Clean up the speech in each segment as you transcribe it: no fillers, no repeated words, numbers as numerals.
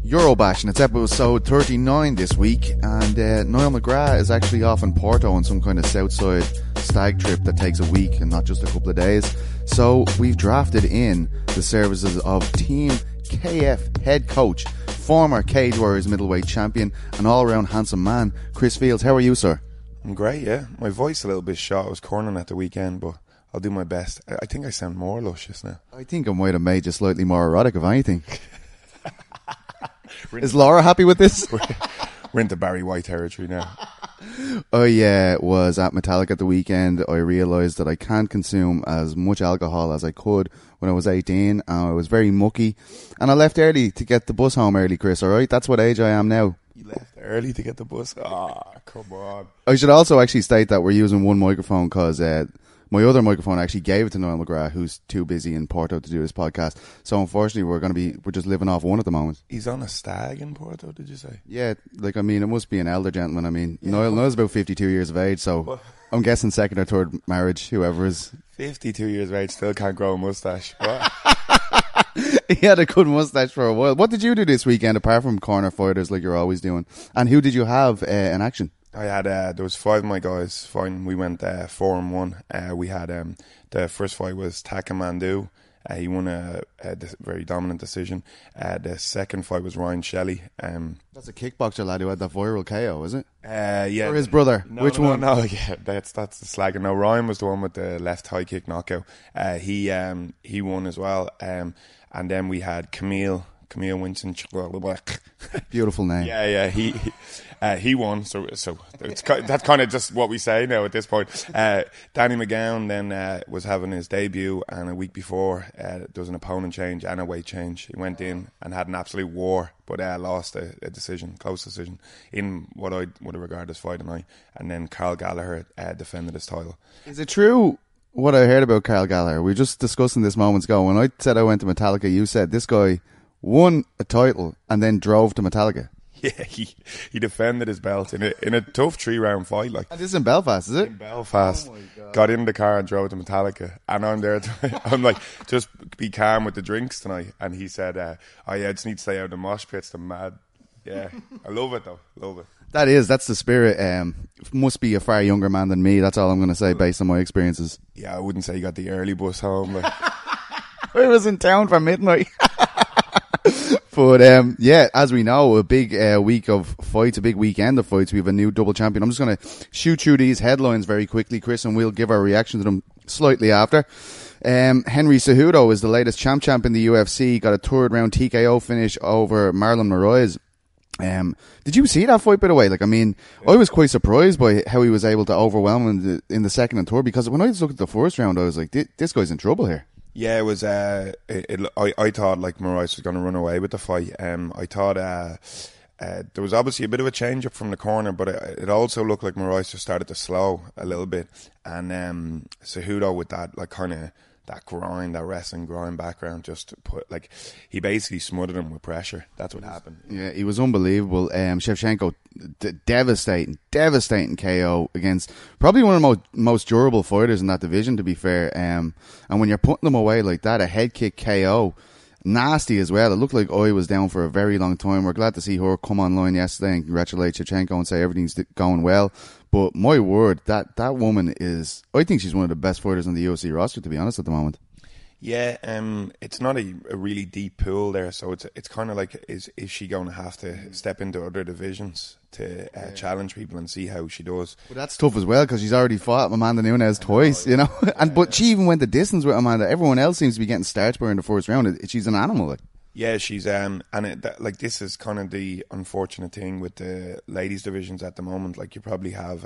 Eurobash, and it's episode 39 this week, and Niall McGrath is actually off in Porto on some kind of Southside stag trip that takes a week and not just a couple of days. So we've drafted in the services of Team KF head coach, former Cage Warriors middleweight champion, and all-around handsome man, Chris Fields. How are you, sir? I'm great, yeah. My voice a little bit shot. I was cornering at the weekend, but I'll do my best. I think I sound more luscious now. I think I might have made you slightly more erotic, if anything. Is Laura happy with this? We're into Barry White territory now. I was at Metallica at the weekend. I realised that I can't consume as much alcohol as I could when I was 18. I was very mucky, and I left early to get the bus home early, Chris, alright? That's what age I am now. You left early to get the bus? Come on. I should also actually state that we're using one microphone because my other microphone, I actually gave it to Niall McGrath, who's too busy in Porto to do this podcast. So unfortunately, we're just living off one at the moment. He's on a stag in Porto, did you say? Yeah, it must be an elder gentleman. Yeah. Niall's about 52 years of age, so what? I'm guessing second or third marriage, whoever is. 52 years of age, still can't grow a moustache. What? He had a good moustache for a while. What did you do this weekend apart from corner fighters like you're always doing? And who did you have in action? I had there was 5 of my guys fighting. We went 4-1. We had the first fight was Takamandu. He won a very dominant decision. The second fight was Ryan Shelley. That's a kickboxer lad who had that viral KO, is it? Yeah. Or his brother? Which one? No, yeah, that's the slagging. No, Ryan was the one with the left high kick knockout. He won as well. And then we had Camille Winston. Beautiful name. Yeah. He won. So that's kind of just what we say now at this point. Danny McGowan then was having his debut, and a week before there was an opponent change and a weight change. He went in and had an absolute war, but lost a close decision in what I would regard as fight night. And then Carl Gallagher defended his title. Is it true what I heard about Carl Gallagher? We were just discussing this moments ago. When I said I went to Metallica, you said this guy won a title and then drove to Metallica. Yeah, he defended his belt in a tough 3-round fight. Like, and this is in Belfast, is it? In Belfast. Oh, got in the car and drove to Metallica, and I'm there. I'm like, just be calm with the drinks tonight. And he said, I just need to stay out of the mosh pits. I'm mad. Yeah, I love it though. Love it. That's the spirit. Must be a far younger man than me. That's all I'm going to say based on my experiences. Yeah, I wouldn't say you got the early bus home. Like. I was in town for midnight. But as we know, a big week of fights, a big weekend of fights. We have a new double champion. I'm just going to shoot through these headlines very quickly, Chris, and we'll give our reaction to them slightly after. Henry Cejudo is the latest champ in the UFC. Got a third round TKO finish over Marlon Moraes. Did you see that fight, by the way? I was quite surprised by how he was able to overwhelm him in the second and third, because when I looked at the first round, I was like, this guy's in trouble here. Yeah, it was. I thought like Moraes was going to run away with the fight. I thought there was obviously a bit of a change up from the corner, but it also looked like Moraes just started to slow a little bit. And Cejudo with that that wrestling grind background, just he basically smothered him with pressure. That's what happened. Yeah, he was unbelievable. Shevchenko, devastating KO against probably one of the most durable fighters in that division, to be fair. And when you're putting them away like that, a head kick KO, nasty as well. It looked like I was down for a very long time. We're glad to see her come online yesterday and congratulate Shevchenko and say everything's going well. But my word, that woman is, I think she's one of the best fighters on the UFC roster, to be honest, at the moment. Yeah, it's not a really deep pool there, so it's kind of like, is she going to have to step into other divisions to challenge people and see how she does? But that's tough as well, because she's already fought Amanda Nunes twice, but she even went the distance with Amanda. Everyone else seems to be getting starched by her in the first round. She's an animal, like. Yeah, she's this is kind of the unfortunate thing with the ladies divisions at the moment. Like, you probably have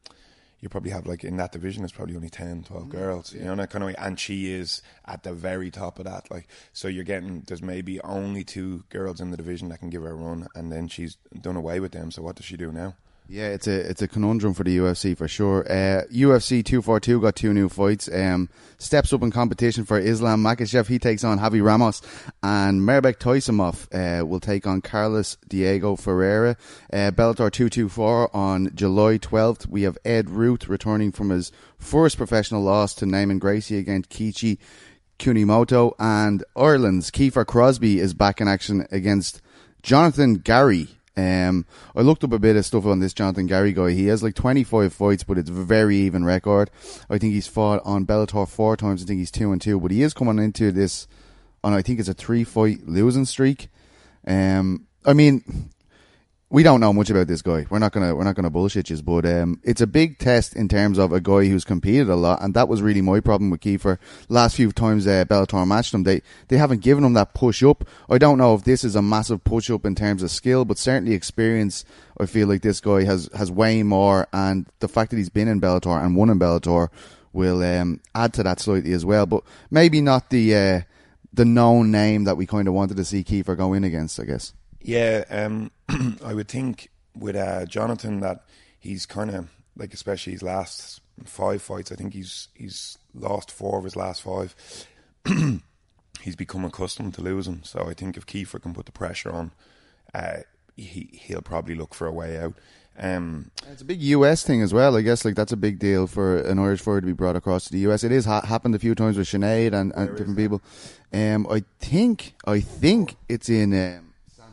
like in that division there's probably only 10, 12 girls, that kind of way, and she is at the very top of that. Like, so there's maybe only 2 girls in the division that can give her a run, and then she's done away with them. So what does she do now? Yeah, it's a conundrum for the UFC for sure. UFC 242 got 2 new fights. Steps up in competition for Islam Makhachev. He takes on Javi Ramos, and Mairbek Taisimov will take on Carlos Diego Ferreira. Bellator 224 on July 12th. We have Ed Ruth returning from his first professional loss to Naaman Gracie against Kiichi Kunimoto, and Ireland's Kiefer Crosby is back in action against Jonathan Gary. I looked up a bit of stuff on this Jonathan Gary guy. He has like 25 fights, but it's a very even record. I think he's fought on Bellator 4 times. I think he's 2-2, but he is coming into this on, I think it's a 3-fight losing streak. I mean, we don't know much about this guy. We're not gonna bullshit you, but it's a big test in terms of a guy who's competed a lot, and that was really my problem with Kiefer. Last few times Bellator matched him, they haven't given him that push up. I don't know if this is a massive push up in terms of skill, but certainly experience. I feel like this guy has way more, and the fact that he's been in Bellator and won in Bellator will add to that slightly as well. But maybe not the known name that we kind of wanted to see Kiefer go in against, I guess. Yeah, I would think with Jonathan that he's kind of like, especially his last 5 fights, I think he's lost 4 of his last 5. He's become accustomed to losing, so I think if Kiefer can put the pressure on, he'll probably look for a way out. It's a big US thing as well. I guess like that's a big deal for an Irish fighter to be brought across to the US. It is happened a few times with Sinead and different people. I think it's in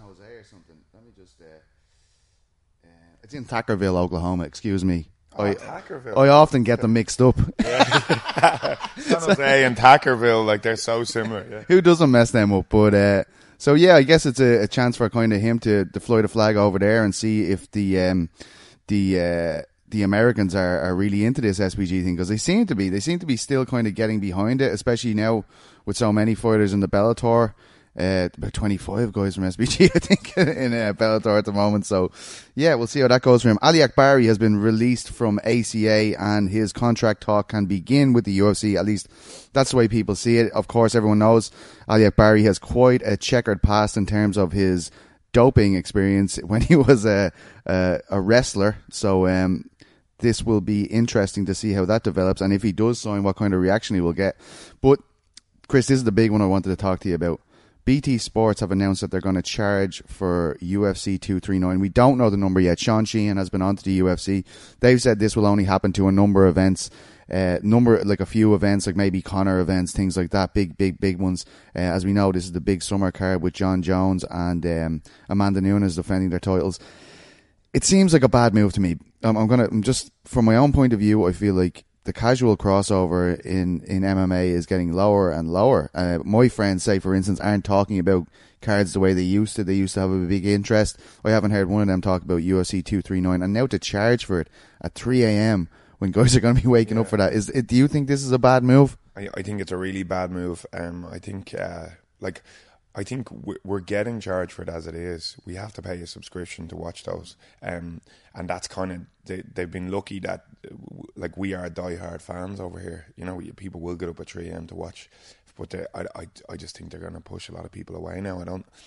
it's in Thackerville, Oklahoma. Excuse me. Thackerville. I often get them mixed up. San Jose and Thackerville, like they're so similar. Yeah. Who doesn't mess them up? But so yeah, I guess it's a chance for kind of him to fly the flag over there and see if the Americans are really into this SBG thing, because they seem to be still kind of getting behind it, especially now with so many fighters in the Bellator. About 25 guys from SBG, I think, in Bellator at the moment. So, yeah, we'll see how that goes for him. Ali Akbari has been released from ACA, and his contract talk can begin with the UFC. At least that's the way people see it. Of course, everyone knows Ali Akbari has quite a checkered past in terms of his doping experience when he was a wrestler. So, this will be interesting to see how that develops, and if he does sign, what kind of reaction he will get. But, Chris, this is the big one I wanted to talk to you about. BT Sports have announced that they're going to charge for UFC 239. We don't know the number yet. Sean Sheehan has been on to the UFC. They've said this will only happen to a number of events, like a few events, like maybe Conor events, things like that, big ones. As we know, this is the big summer card with John Jones and Amanda Nunes defending their titles. It seems like a bad move to me. I'm just, from my own point of view, I feel like the casual crossover in MMA is getting lower and lower. My friends, say for instance, aren't talking about cards the way they used to. They used to have a big interest. I haven't heard one of them talk about UFC 239, and now to charge for it at 3 a.m. when guys are going to be waking up for that. Do you think this is a bad move? I think it's a really bad move. I think we're getting charged for it as it is. We have to pay a subscription to watch those, and that's kind of they've been lucky that like we are diehard fans over here. You know, people will get up at 3 a.m. to watch, but I just think they're going to push a lot of people away now.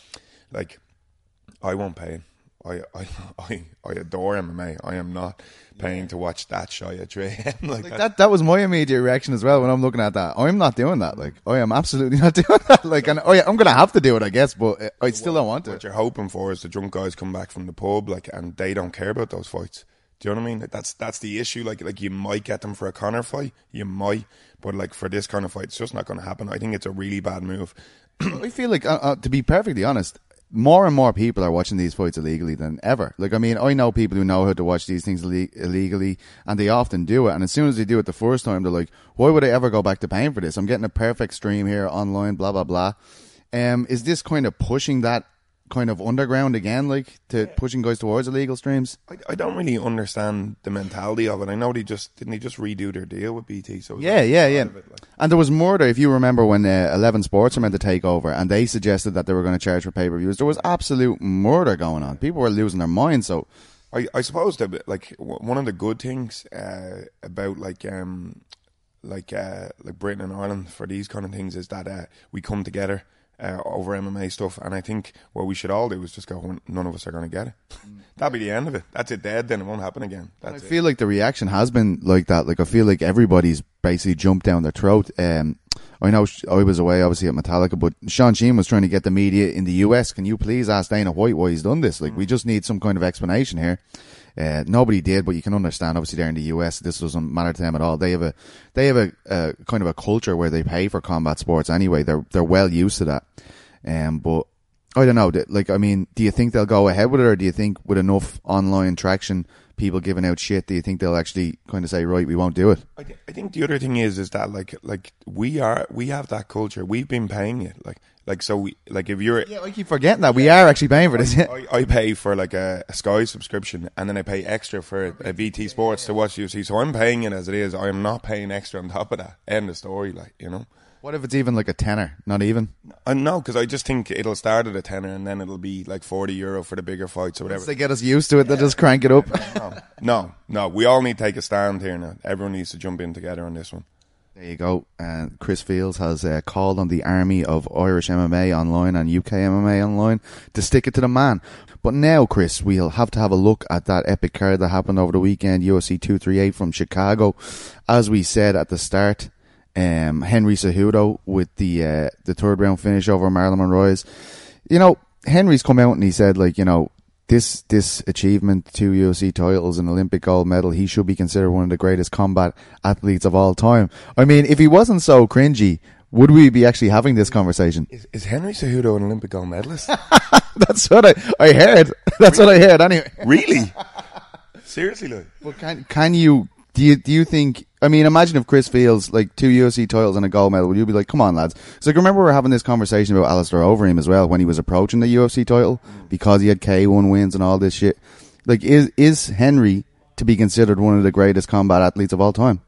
I won't pay. I adore MMA. I am not paying to watch that show at 3 a.m. like that was my immediate reaction as well when I'm looking at that. I'm not doing that. Like, I am absolutely not doing that. Like, and I'm going to have to do it, I guess, but I still don't want to. What you're hoping for is the drunk guys come back from the pub, like, and they don't care about those fights. Do you know what I mean? That's the issue. Like you might get them for a Conor fight, you might, but like for this kind of fight, it's just not going to happen. I think it's a really bad move. I feel like, to be perfectly honest, more and more people are watching these fights illegally than ever. Like, I mean, I know people who know how to watch these things illegally, and they often do it. And as soon as they do it the first time, they're like, why would I ever go back to paying for this? I'm getting a perfect stream here online, blah, blah, blah. Is this kind of pushing that kind of underground again, like pushing guys towards illegal streams? I don't really understand the mentality of it. I know didn't they just redo their deal with BT? So yeah. And there was murder, if you remember, when 11 Sports were meant to take over, and they suggested that they were going to charge for pay-per-views. There was absolute murder going on. People were losing their minds. So I suppose that like one of the good things about like Britain and Ireland for these kind of things is that we come together over MMA stuff, and I think what we should all do is just go, none of us are going to get it. That'll be the end of it. That's it, dead, then it won't happen again. I feel like the reaction has been like that. Like, I feel like everybody's basically jumped down their throat. I know I was away obviously at Metallica, but Sean Sheehan was trying to get the media in the US, can you please ask Dana White why he's done this? Like, we just need some kind of explanation here. Nobody did, but you can understand, obviously they're in the US, this doesn't matter to them at all. They have a kind of a culture where they pay for combat sports anyway. They're well used to that. But I don't know. Like, I mean, do you think they'll go ahead with it, or do you think with enough online traction, people giving out shit, do you think they'll actually kind of say, right, we won't do it? I think the other thing is that like we have that culture. We've been paying it. Like so we, like if you're I keep forgetting that we are actually paying for this. I pay for like a Sky subscription, and then I pay extra for a VT Sports to watch UFC. So I'm paying it as it is. I am not paying extra on top of that. End of story. Like, you know. What if it's even like a tenner? Not even? No, because I just think it'll start at a tenner and then it'll be like €40 for the bigger fights or whatever. Once they get us used to it, they'll just crank it up. No. We all need to take a stand here now. Everyone needs to jump in together on this one. There you go. Chris Fields has called on the army of Irish MMA online and UK MMA online to stick it to the man. But now, Chris, we'll have to have a look at that epic card that happened over the weekend, UFC 238 from Chicago. As we said at the start, Henry Cejudo with the third round finish over Marlon Moraes. You know, Henry's come out and he said, like, you know, this achievement, 2 UFC titles, an Olympic gold medal, he should be considered one of the greatest combat athletes of all time. I mean, if he wasn't so cringy, would we be actually having this conversation? Is Henry Cejudo an Olympic gold medalist? That's what I heard. That's what I heard anyway. Really? Seriously, like? Well, can you... Do you think? I mean, imagine if Chris Fields, like 2 UFC titles and a gold medal, would you be like, come on, lads? So, like, remember we were having this conversation about Alistair Overeem as well when he was approaching the UFC title because he had K1 wins and all this shit. Like, is Henry to be considered one of the greatest combat athletes of all time?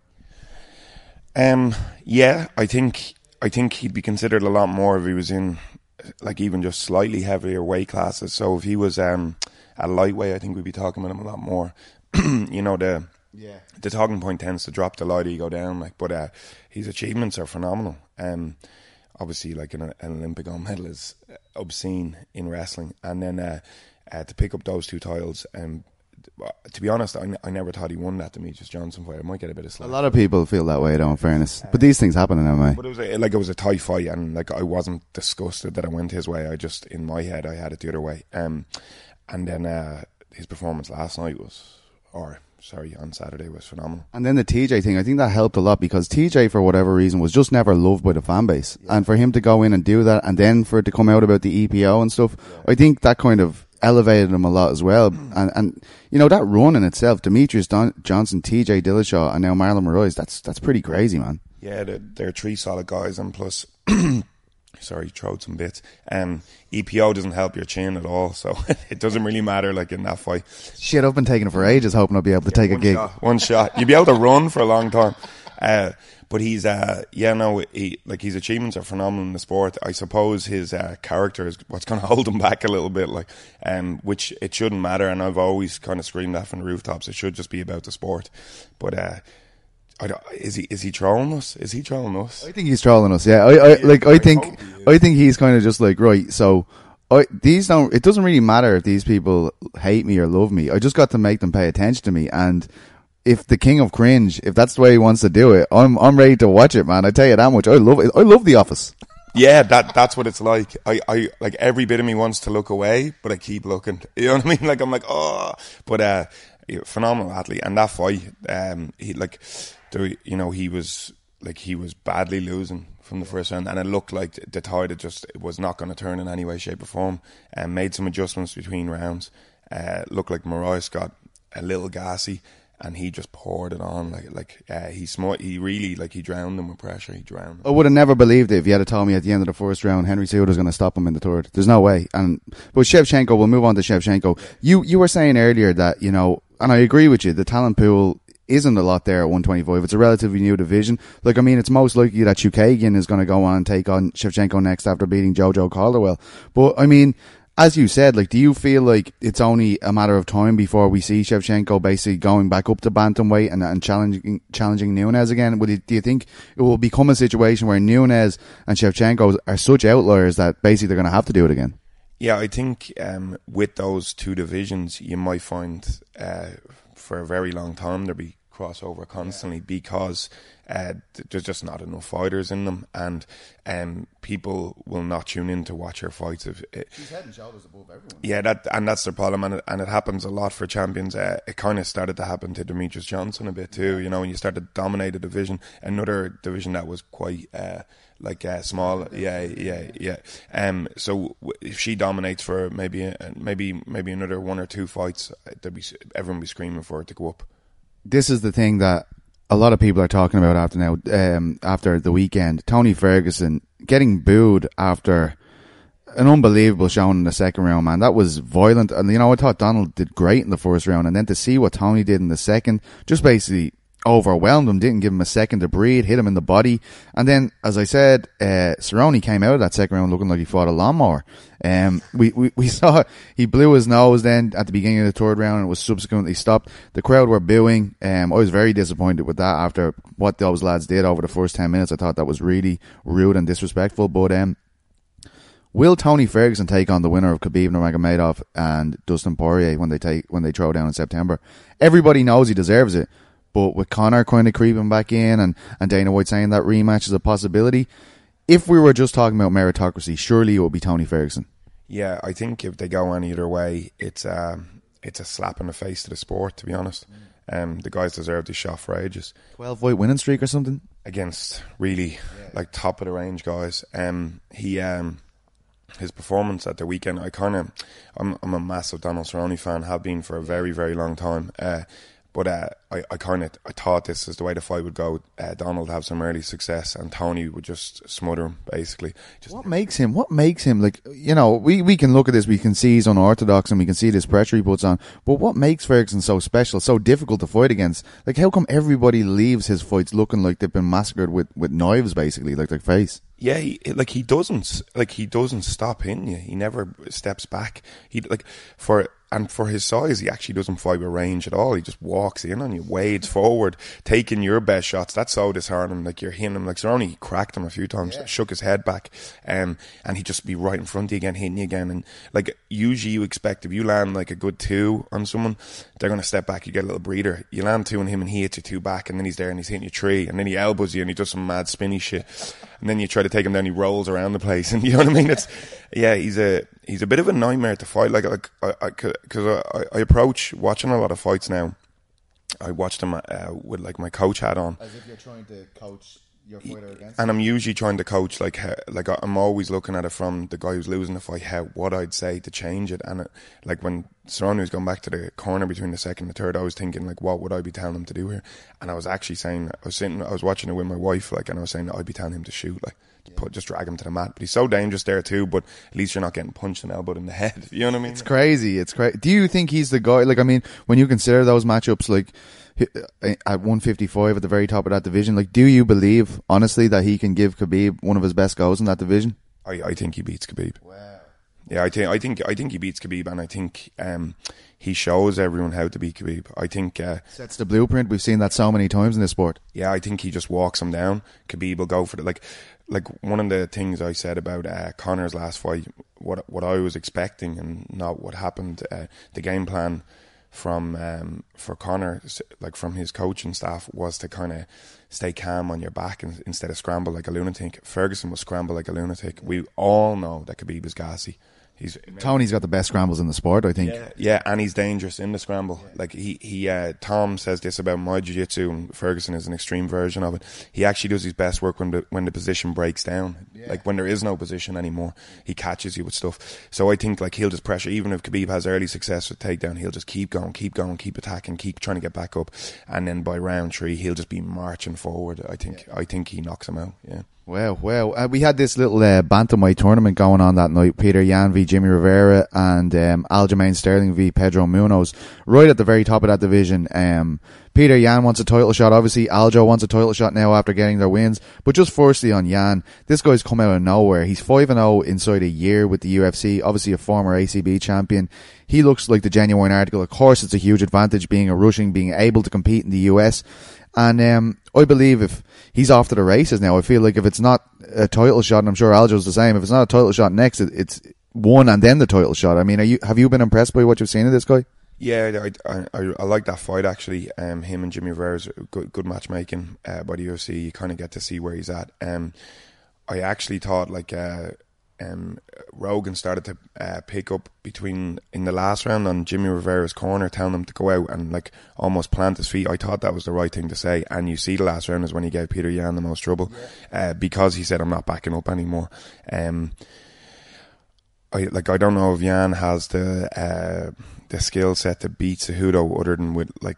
Yeah, I think he'd be considered a lot more if he was in, like, even just slightly heavier weight classes. So if he was a lightweight, I think we'd be talking about him a lot more. You know, the talking point tends to drop the lighter you go down, like, but his achievements are phenomenal. Obviously, like an Olympic gold medal is obscene in wrestling, and then to pick up those 2 titles, to be honest, I never thought he won that Demetrius Johnson fight. I might get a bit of slack. A lot of people feel that way, though, in fairness, but these things happen in MMA. But it was a tight fight, and like I wasn't disgusted that I went his way. I just, in my head, I had it the other way. And then his performance last night on Saturday was phenomenal. And then the TJ thing, I think that helped a lot because TJ, for whatever reason, was just never loved by the fan base. Yeah. And for him to go in and do that, and then for it to come out about the EPO and stuff, I think that kind of elevated him a lot as well. And you know, that run in itself, Demetrius Johnson, TJ Dillashaw, and now Marlon Moraes, that's pretty crazy, man. Yeah, they're 3 solid guys, and plus... Sorry, throwed some bits. EPO doesn't help your chin at all, so it doesn't really matter, like, in that fight. Shit, I've been taking it for ages, hoping I'll be able to take a gig. One shot. You'll be able to run for a long time. But he's, his achievements are phenomenal in the sport. I suppose his character is what's going to hold him back a little bit, like, which it shouldn't matter, and I've always kind of screamed that from the rooftops. It should just be about the sport. But, is he trolling us? Is he trolling us? I think he's trolling us. Yeah, I think he's kind of just like, right. So it doesn't really matter if these people hate me or love me. I just got to make them pay attention to me. And if the king of cringe, if that's the way he wants to do it, I'm ready to watch it, man. I tell you that much. I love it. I love The Office. Yeah, that's what it's like. I like every bit of me wants to look away, but I keep looking. You know what I mean? Like I'm like, oh, but phenomenal athlete. And that fight, he was badly losing from the first round, and it looked like the tide it was not going to turn in any way, shape, or form. And made some adjustments between rounds. Looked like Moraes got a little gassy, and he just poured it on he really he drowned them with pressure. He drowned them. I would have never believed it if you had told me at the end of the first round Henry Cejudo was going to stop him in the third. There's no way. But Shevchenko, we'll move on to Shevchenko. You were saying earlier that, you know, and I agree with you, the talent pool isn't a lot there at 125. It's a relatively new division. Like, I mean, it's most likely that Chookagian is going to go on and take on Shevchenko next after beating Jojo Calderwell. But, I mean, as you said, like, do you feel like it's only a matter of time before we see Shevchenko basically going back up to bantamweight and challenging Nunes again? Do you think it will become a situation where Nunes and Shevchenko are such outliers that basically they're going to have to do it again? Yeah, I think with those 2 divisions, you might find for a very long time there'll be crossover constantly because there's just not enough fighters in them, and people will not tune in to watch her fights. She's head and shoulders above everyone. Yeah, that's the problem, and it happens a lot for champions. It kind of started to happen to Demetrius Johnson a bit too. You know, when you start to dominate a division, another division that was quite small. Yeah. So if she dominates for maybe another one or two fights, everyone be screaming for it to go up. This is the thing that a lot of people are talking about after the weekend. Tony Ferguson getting booed after an unbelievable showing in the second round, man. That was violent. And, you know, I thought Donald did great in the first round. And then to see what Tony did in the second, just basically overwhelmed him, didn't give him a second to breathe, hit him in the body. And then, as I said, Cerrone came out of that second round looking like he fought a lawnmower. We saw he blew his nose then at the beginning of the third round and it was subsequently stopped. The crowd were booing. I was very disappointed with that after what those lads did over the first 10 minutes. I thought that was really rude and disrespectful. But will Tony Ferguson take on the winner of Khabib Nurmagomedov and Dustin Poirier when they throw down in September? Everybody knows he deserves it. But with Conor kind of creeping back in and Dana White saying that rematch is a possibility, if we were just talking about meritocracy, surely it would be Tony Ferguson. Yeah, I think if they go any other way, it's a slap in the face to the sport, to be honest. The guys deserve this shot for ages. 12-fight winning streak or something? Against really like top of the range guys. His performance at the weekend, I'm a massive Donald Cerrone fan, have been for a very, very long time. But I thought this is the way the fight would go. Donald have some early success, and Tony would just smother him, basically. What makes him, like, you know, we can look at this, we can see he's unorthodox, and we can see this pressure he puts on, but what makes Ferguson so special, so difficult to fight against? Like, how come everybody leaves his fights looking like they've been massacred with knives, basically, like their face? Yeah, he doesn't stop hitting you. He never steps back. For his size, he actually doesn't fight with range at all. He just walks in on you, wades forward, taking your best shots. That's so disheartening. Like, you're hitting him. Like, Cerrone cracked him a few times, shook his head back, and he'd just be right in front of you again, hitting you again. And, like, usually you expect if you land, like, a good two on someone, they're going to step back, you get a little breather. You land two on him and he hits you two back, and then he's there and he's hitting you three, and then he elbows you and he does some mad spinny shit. And then you try to take him down, he rolls around the place, and you know what I mean? He's a bit of a nightmare to fight. Because I approach watching a lot of fights now. I watch them with like my coach hat on, as if you're trying to coach your fighter against. And I'm usually trying to coach I'm always looking at it from the guy who's losing the fight, what I'd say to change it. And like when Cerrone was going back to the corner between the second and the third, I was thinking, like, what would I be telling him to do here? And I was actually saying, I was watching it with my wife, like, and I was saying that I'd be telling him to shoot, like, just drag him to the mat. But he's so dangerous there too, but at least you're not getting punched and elbowed in the head. You know what I mean? It's crazy. Do you think he's the guy, like, I mean, when you consider those matchups, like, at 155 at the very top of that division, like, do you believe, honestly, that he can give Khabib one of his best goes in that division? I think he beats Khabib. Wow. Yeah, I think he beats Khabib, and I think he shows everyone how to beat Khabib. I think sets the blueprint. We've seen that so many times in this sport. Yeah, I think he just walks him down. Khabib will go for it. Like one of the things I said about Conor's last fight, what I was expecting and not what happened. The game plan from for Conor, like from his coaching staff, was to kind of stay calm on your back instead of scramble like a lunatic. Ferguson was scramble like a lunatic. We all know that Khabib is gassy. Tony's got the best scrambles in the sport, I think. Yeah, and he's dangerous in the scramble. Like he Tom says this about my jiu-jitsu, and Ferguson is an extreme version of it. He actually does his best work when the position breaks down. Yeah. Like when there is no position anymore, he catches you with stuff. So I think like he'll just pressure. Even if Khabib has early success with takedown, he'll just keep going, keep attacking, keep trying to get back up, and then by round 3 he'll just be marching forward. I think he knocks him out. Yeah. Well, we had this little bantamweight tournament going on that night. Peter Yan v Jimmy Rivera and Aljamain Sterling v Pedro Munoz. Right at the very top of that division. Peter Yan wants a title shot. Obviously, Aljo wants a title shot now after getting their wins. But just firstly on Yan, this guy's come out of nowhere. He's 5-0 inside a year with the UFC. Obviously a former ACB champion. He looks like the genuine article. Of course, it's a huge advantage being a Russian, being able to compete in the US. And I believe if he's off to the races now, I feel like if it's not a title shot, and I'm sure Aljo's the same, if it's not a title shot next, it's one and then the title shot. I mean, have you been impressed by what you've seen of this guy? Yeah, I like that fight actually. Him and Jimmy Rivera's good matchmaking by the UFC. You kind of get to see where he's at. I actually thought Rogan started to pick up in the last round on Jimmy Rivera's corner, telling him to go out and like almost plant his feet. I thought that was the right thing to say. And you see, the last round is when he gave Peter Yan the most trouble, because he said, "I'm not backing up anymore." I don't know if Yan has the skill set to beat Cejudo other than with I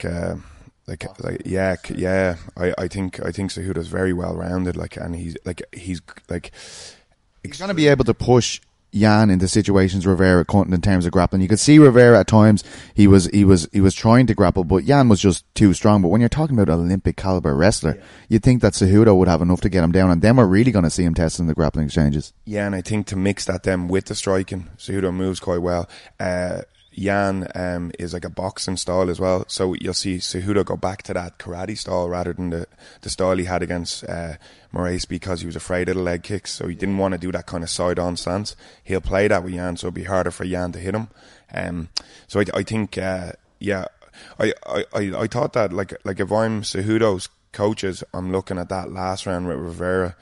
think Cejudo's very well rounded, and he's going to be able to push Yan into situations Rivera couldn't in terms of grappling. You could see Rivera at times he was trying to grapple, but Yan was just too strong. But when you're talking about an Olympic caliber wrestler, you'd think that Cejudo would have enough to get him down, and then we're really going to see him testing the grappling exchanges. Yeah, and I think to mix that then with the striking, Cejudo moves quite well. Yan is like a boxing style as well, so you'll see Cejudo go back to that karate style rather than the style he had against Moraes, because he was afraid of the leg kicks, so he didn't want to do that kind of side-on stance. He'll play that with Yan, so it'll be harder for Yan to hit him. So I think I thought that like if I'm Cejudo's coaches, I'm looking at that last round with Rivera.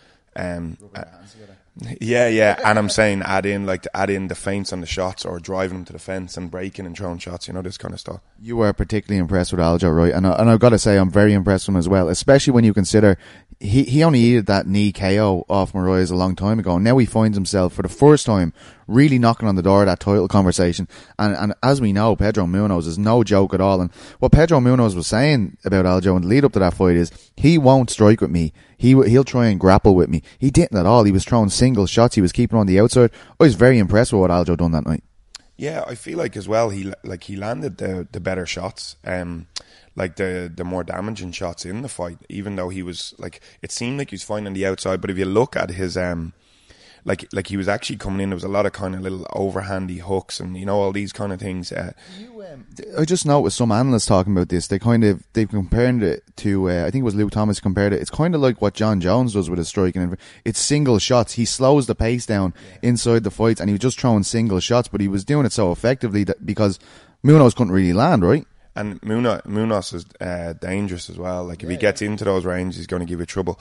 Yeah, and I'm saying add in the feints on the shots, or driving them to the fence and breaking and throwing shots, this kind of stuff. You were particularly impressed with Aljo, right? And I've got to say, I'm very impressed with him as well, especially when you consider he only needed that knee KO off Moraes a long time ago. Now he finds himself for the first time really knocking on the door of that title conversation. And as we know, Pedro Munoz is no joke at all. And what Pedro Munoz was saying about Aljo in the lead up to that fight is, he won't strike with me. He'll try and grapple with me. He didn't at all. He was throwing single shots. He was keeping on the outside. I was very impressed with what Aljo done that night. Yeah, I feel like as well he landed the better shots, the more damaging shots in the fight. Even though he was it seemed like he was fine on the outside, but if you look at his he was actually coming in, there was a lot of kind of little overhandy hooks and all these kind of things. I just noticed some analysts talking about this. They've compared it to I think it was Luke Thomas compared it. It's kind of like what John Jones does with his striking. It's single shots. He slows the pace down inside the fights, and he was just throwing single shots, but he was doing it so effectively because Munoz couldn't really land, right? And Munoz is dangerous as well. If he gets into those ranges, he's going to give you trouble.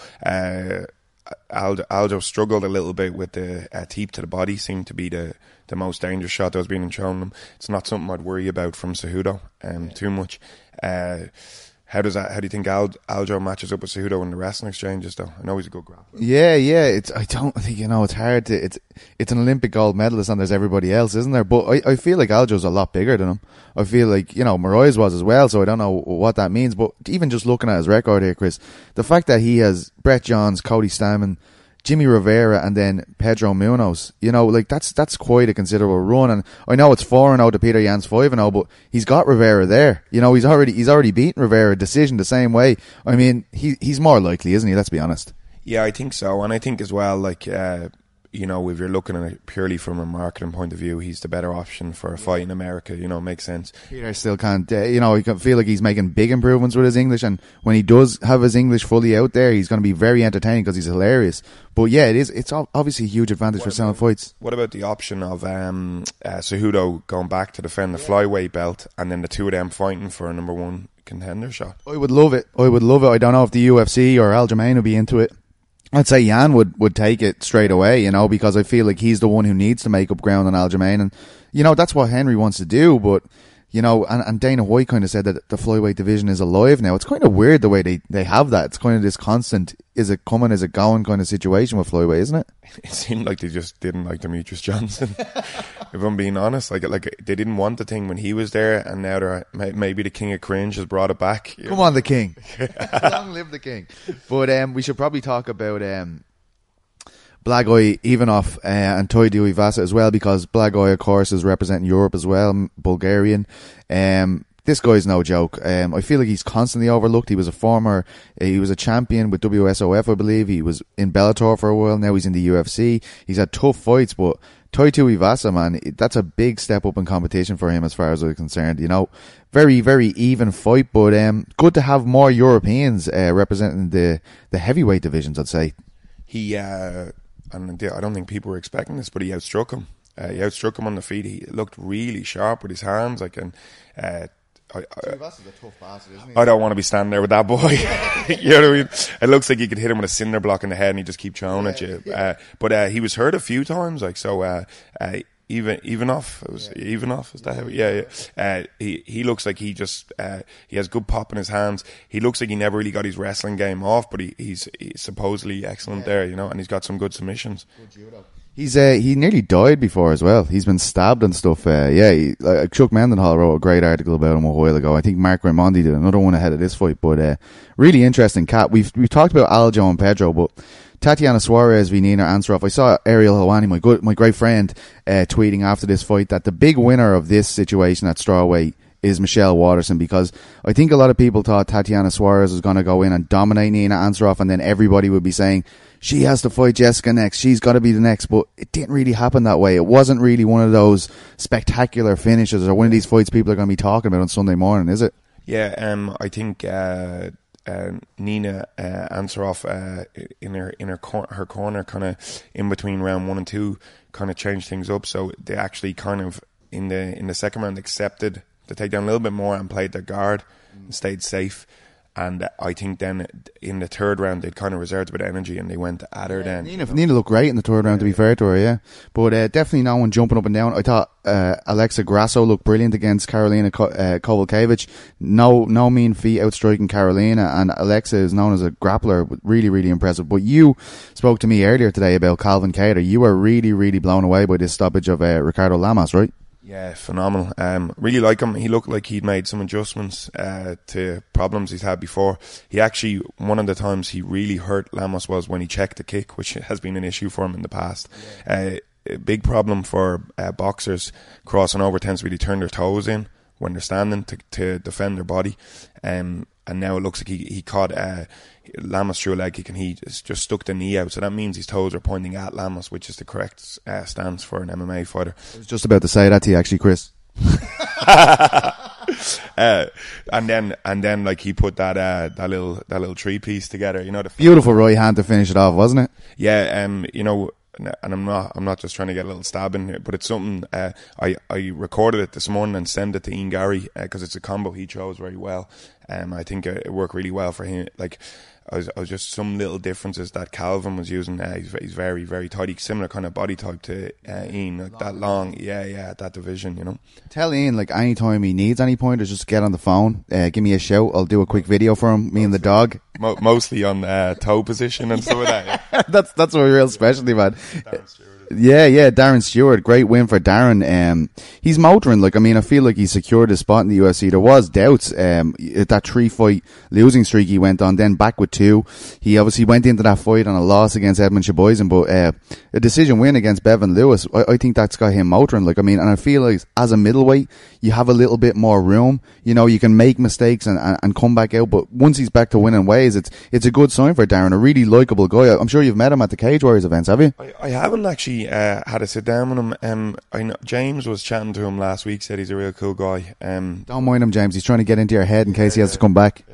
Aljo struggled a little bit with the teep to the body. Seemed to be the most dangerous shot that was being shown him. It's not something I'd worry about from Cejudo too much. How do you think Aljo matches up with Cejudo in the wrestling exchanges, though? I know he's a good grappler. Yeah. I don't think, it's hard to. It's an Olympic gold medalist, and there's everybody else, isn't there? But I feel like Aljo's a lot bigger than him. I feel like Moraes was as well, so I don't know what that means. But even just looking at his record here, Chris, the fact that he has Brett Johns, Cody Stamann, Jimmy Rivera, and then Pedro Munoz, that's quite a considerable run. And I know it's 4-0 to Peter Yan's 5-0, but he's got Rivera there. He's already beaten Rivera decision the same way. I mean, he's more likely, isn't he? Let's be honest. Yeah, I think so. And I think as well, if you're looking at it purely from a marketing point of view, he's the better option for a fight in America. It makes sense. Peter still can't, he can feel like he's making big improvements with his English, and when he does have his English fully out there, he's going to be very entertaining because he's hilarious. But yeah, it's obviously a huge advantage for selling fights. What about the option of Cejudo going back to defend the flyweight belt, and then the two of them fighting for a number one contender shot? I would love it. I don't know if the UFC or Aljamain would be into it. I'd say Yan would take it straight away, because I feel like he's the one who needs to make up ground on Aljamain, and that's what Henry wants to do. But and Dana White kind of said that the flyweight division is alive now. It's kind of weird the way they have that. It's kind of this constant, is it coming, is it going kind of situation with flyweight, isn't it? It seemed like they just didn't like Demetrius Johnson. If I'm being honest, like they didn't want the thing when he was there, and now they're maybe the King of Cringe has brought it back. Come on, the King! Long live the King! But we should probably talk about Blagoy Ivanov and Tai Tuivasa as well, because Blagoy, of course, is representing Europe as well, Bulgarian. This guy's no joke. I feel like he's constantly overlooked. He was a champion with WSOF, I believe. He was in Bellator for a while. Now he's in the UFC. He's had tough fights, but Tai Tuivasa, man, that's a big step up in competition for him as far as I'm concerned. Very, very even fight, but good to have more Europeans representing the heavyweight divisions, I'd say. He, and I don't think people were expecting this, but he outstruck him. he outstruck him on the feet. He looked really sharp with his hands, like, and Tuivasa is a tough bastard, isn't he? I don't want to be standing there with that boy. You know what I mean? It looks like you could hit him with a cinder block in the head and he just keep throwing at you. But he was hurt a few times, like, so Ivanov, it was Ivanov, is that how? Yeah. He looks like he just he has good pop in his hands. He looks like he never really got his wrestling game off, but he's supposedly excellent there, you know, and he's got some good submissions. Good judo. He nearly died before as well. He's been stabbed and stuff. Chuck Mendenhall wrote a great article about him a while ago. I think Mark Raimondi did another one ahead of this fight. But really interesting cat. We've talked about Aljo and Pedro, but Tatiana Suarez v Nina Ansaroff. I saw Ariel Helwani, my great friend, tweeting after this fight that the big winner of this situation at strawweight is Michelle Waterson, because I think a lot of people thought Tatiana Suarez was going to go in and dominate Nina Ansaroff, and then everybody would be saying she has to fight Jessica next, she's got to be the next, but it didn't really happen that way. It wasn't really one of those spectacular finishes or one of these fights people are going to be talking about on Sunday morning, is it? Yeah, I think Nina Ansaroff in her corner, kind of in between round 1 and 2, kind of changed things up. So they actually kind of in the second round accepted to take down a little bit more and played their guard and stayed safe. And I think then in the third round they'd kind of reserved a bit of energy and they went at her then. Nina looked great in the third round, to be fair to her, yeah. But definitely no one jumping up and down. I thought Alexa Grasso looked brilliant against Karolina Kowalkiewicz. No mean feat outstriking Karolina, and Alexa is known as a grappler, really, really impressive. But you spoke to me earlier today about Calvin Kattar. You were really, really blown away by this stoppage of Ricardo Lamas, right? Yeah, phenomenal. Really like him. He looked like he'd made some adjustments to problems he's had before. He actually, one of the times he really hurt Lamas was when he checked the kick, which has been an issue for him in the past. A big problem for boxers crossing over tends to be to turn their toes in when they're standing to defend their body. And now it looks like he caught Lamas through a leg kick and he just stuck the knee out. So that means his toes are pointing at Lamas, which is the correct stance for an MMA fighter. I was just about to say that to you, actually, Chris. And then like he put that little 3-piece together, you know, the beautiful right hand to finish it off, wasn't it? Yeah, you know, and I'm not just trying to get a little stab in here, but it's something I recorded it this morning and sent it to Ian Gary because it's a combo he chose very well. I think it worked really well for him. Like I was just some little differences that Calvin was using. He's very, very tight. Similar kind of body type to Ian, like that long. Yeah, that division, you know. Tell Ian, like, anytime he needs any pointers, just get on the phone, give me a shout. I'll do a quick video for him, me and the dog. Mostly on toe position and stuff like that. Yeah. That's a real specialty, man. Yeah, Darren Stewart, great win for Darren. He's motoring. Like, I mean, I feel like he secured his spot in the UFC. There was doubts. That 3-fight losing streak he went on, then back with 2. He obviously went into that fight on a loss against Edmund Sheboygan, but a decision win against Bevan Lewis, I think that's got him motoring. Like, I mean, and I feel like as a middleweight, you have a little bit more room. You know, you can make mistakes and come back out. But once he's back to winning ways, it's a good sign for Darren. A really likeable guy. I'm sure you've met him at the Cage Warriors events, have you? I haven't actually had to sit down with him. I know James was chatting to him last week, said he's a real cool guy. Don't mind him, James. He's trying to get into your head in case he has to come back.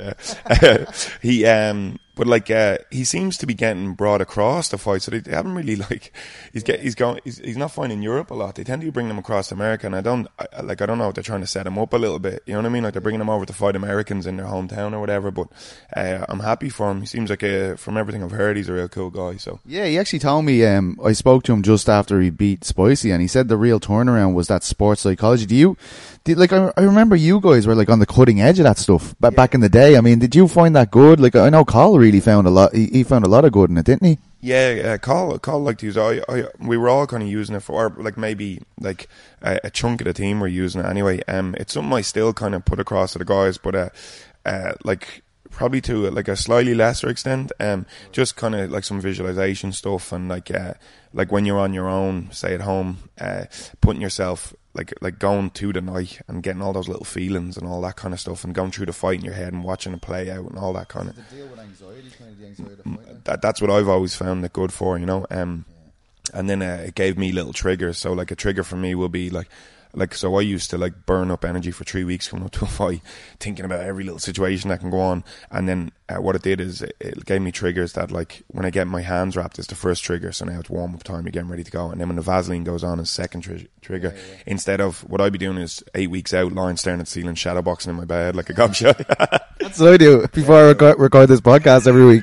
But like he seems to be getting brought across the fight, so they haven't really like he's not finding Europe a lot. They tend to bring them across America, and I don't know if they're trying to set him up a little bit. You know what I mean? Like they're bringing him over to fight Americans in their hometown or whatever. But I'm happy for him. He seems like from everything I've heard, he's a real cool guy. So yeah, he actually told me. I spoke to him just after he beat Spicy, and he said the real turnaround was that sports psychology. I remember you guys were like on the cutting edge of that stuff back in the day. I mean, did you find that good? Like, I know Carl really found a lot. He found a lot of good in it, didn't he? Yeah, Carl liked to use it. We were all kind of using it for, like maybe like a chunk of the team were using it anyway. It's something I still kind of put across to the guys, but like probably to like a slightly lesser extent. Just kind of like some visualization stuff and like when you're on your own, say at home, putting yourself. Like going to the night and getting all those little feelings and all that kind of stuff and going through the fight in your head and watching it play out and all that kind of. The deal with anxiety, kind of the anxiety of fighting. That's what I've always found it good for, you know. And then it gave me little triggers. So like a trigger for me will be like like, so I used to like burn up energy for 3 weeks coming up to a fight, thinking about every little situation that can go on. And then what it did is it gave me triggers that, like, when I get my hands wrapped, it's the first trigger. So now it's warm up time, you're getting ready to go. And then when the Vaseline goes on, is second trigger. Yeah. Instead of what I'd be doing is 8 weeks out, lying staring at the ceiling, shadow boxing in my bed like a gobshite. That's what I do before I record this podcast every week.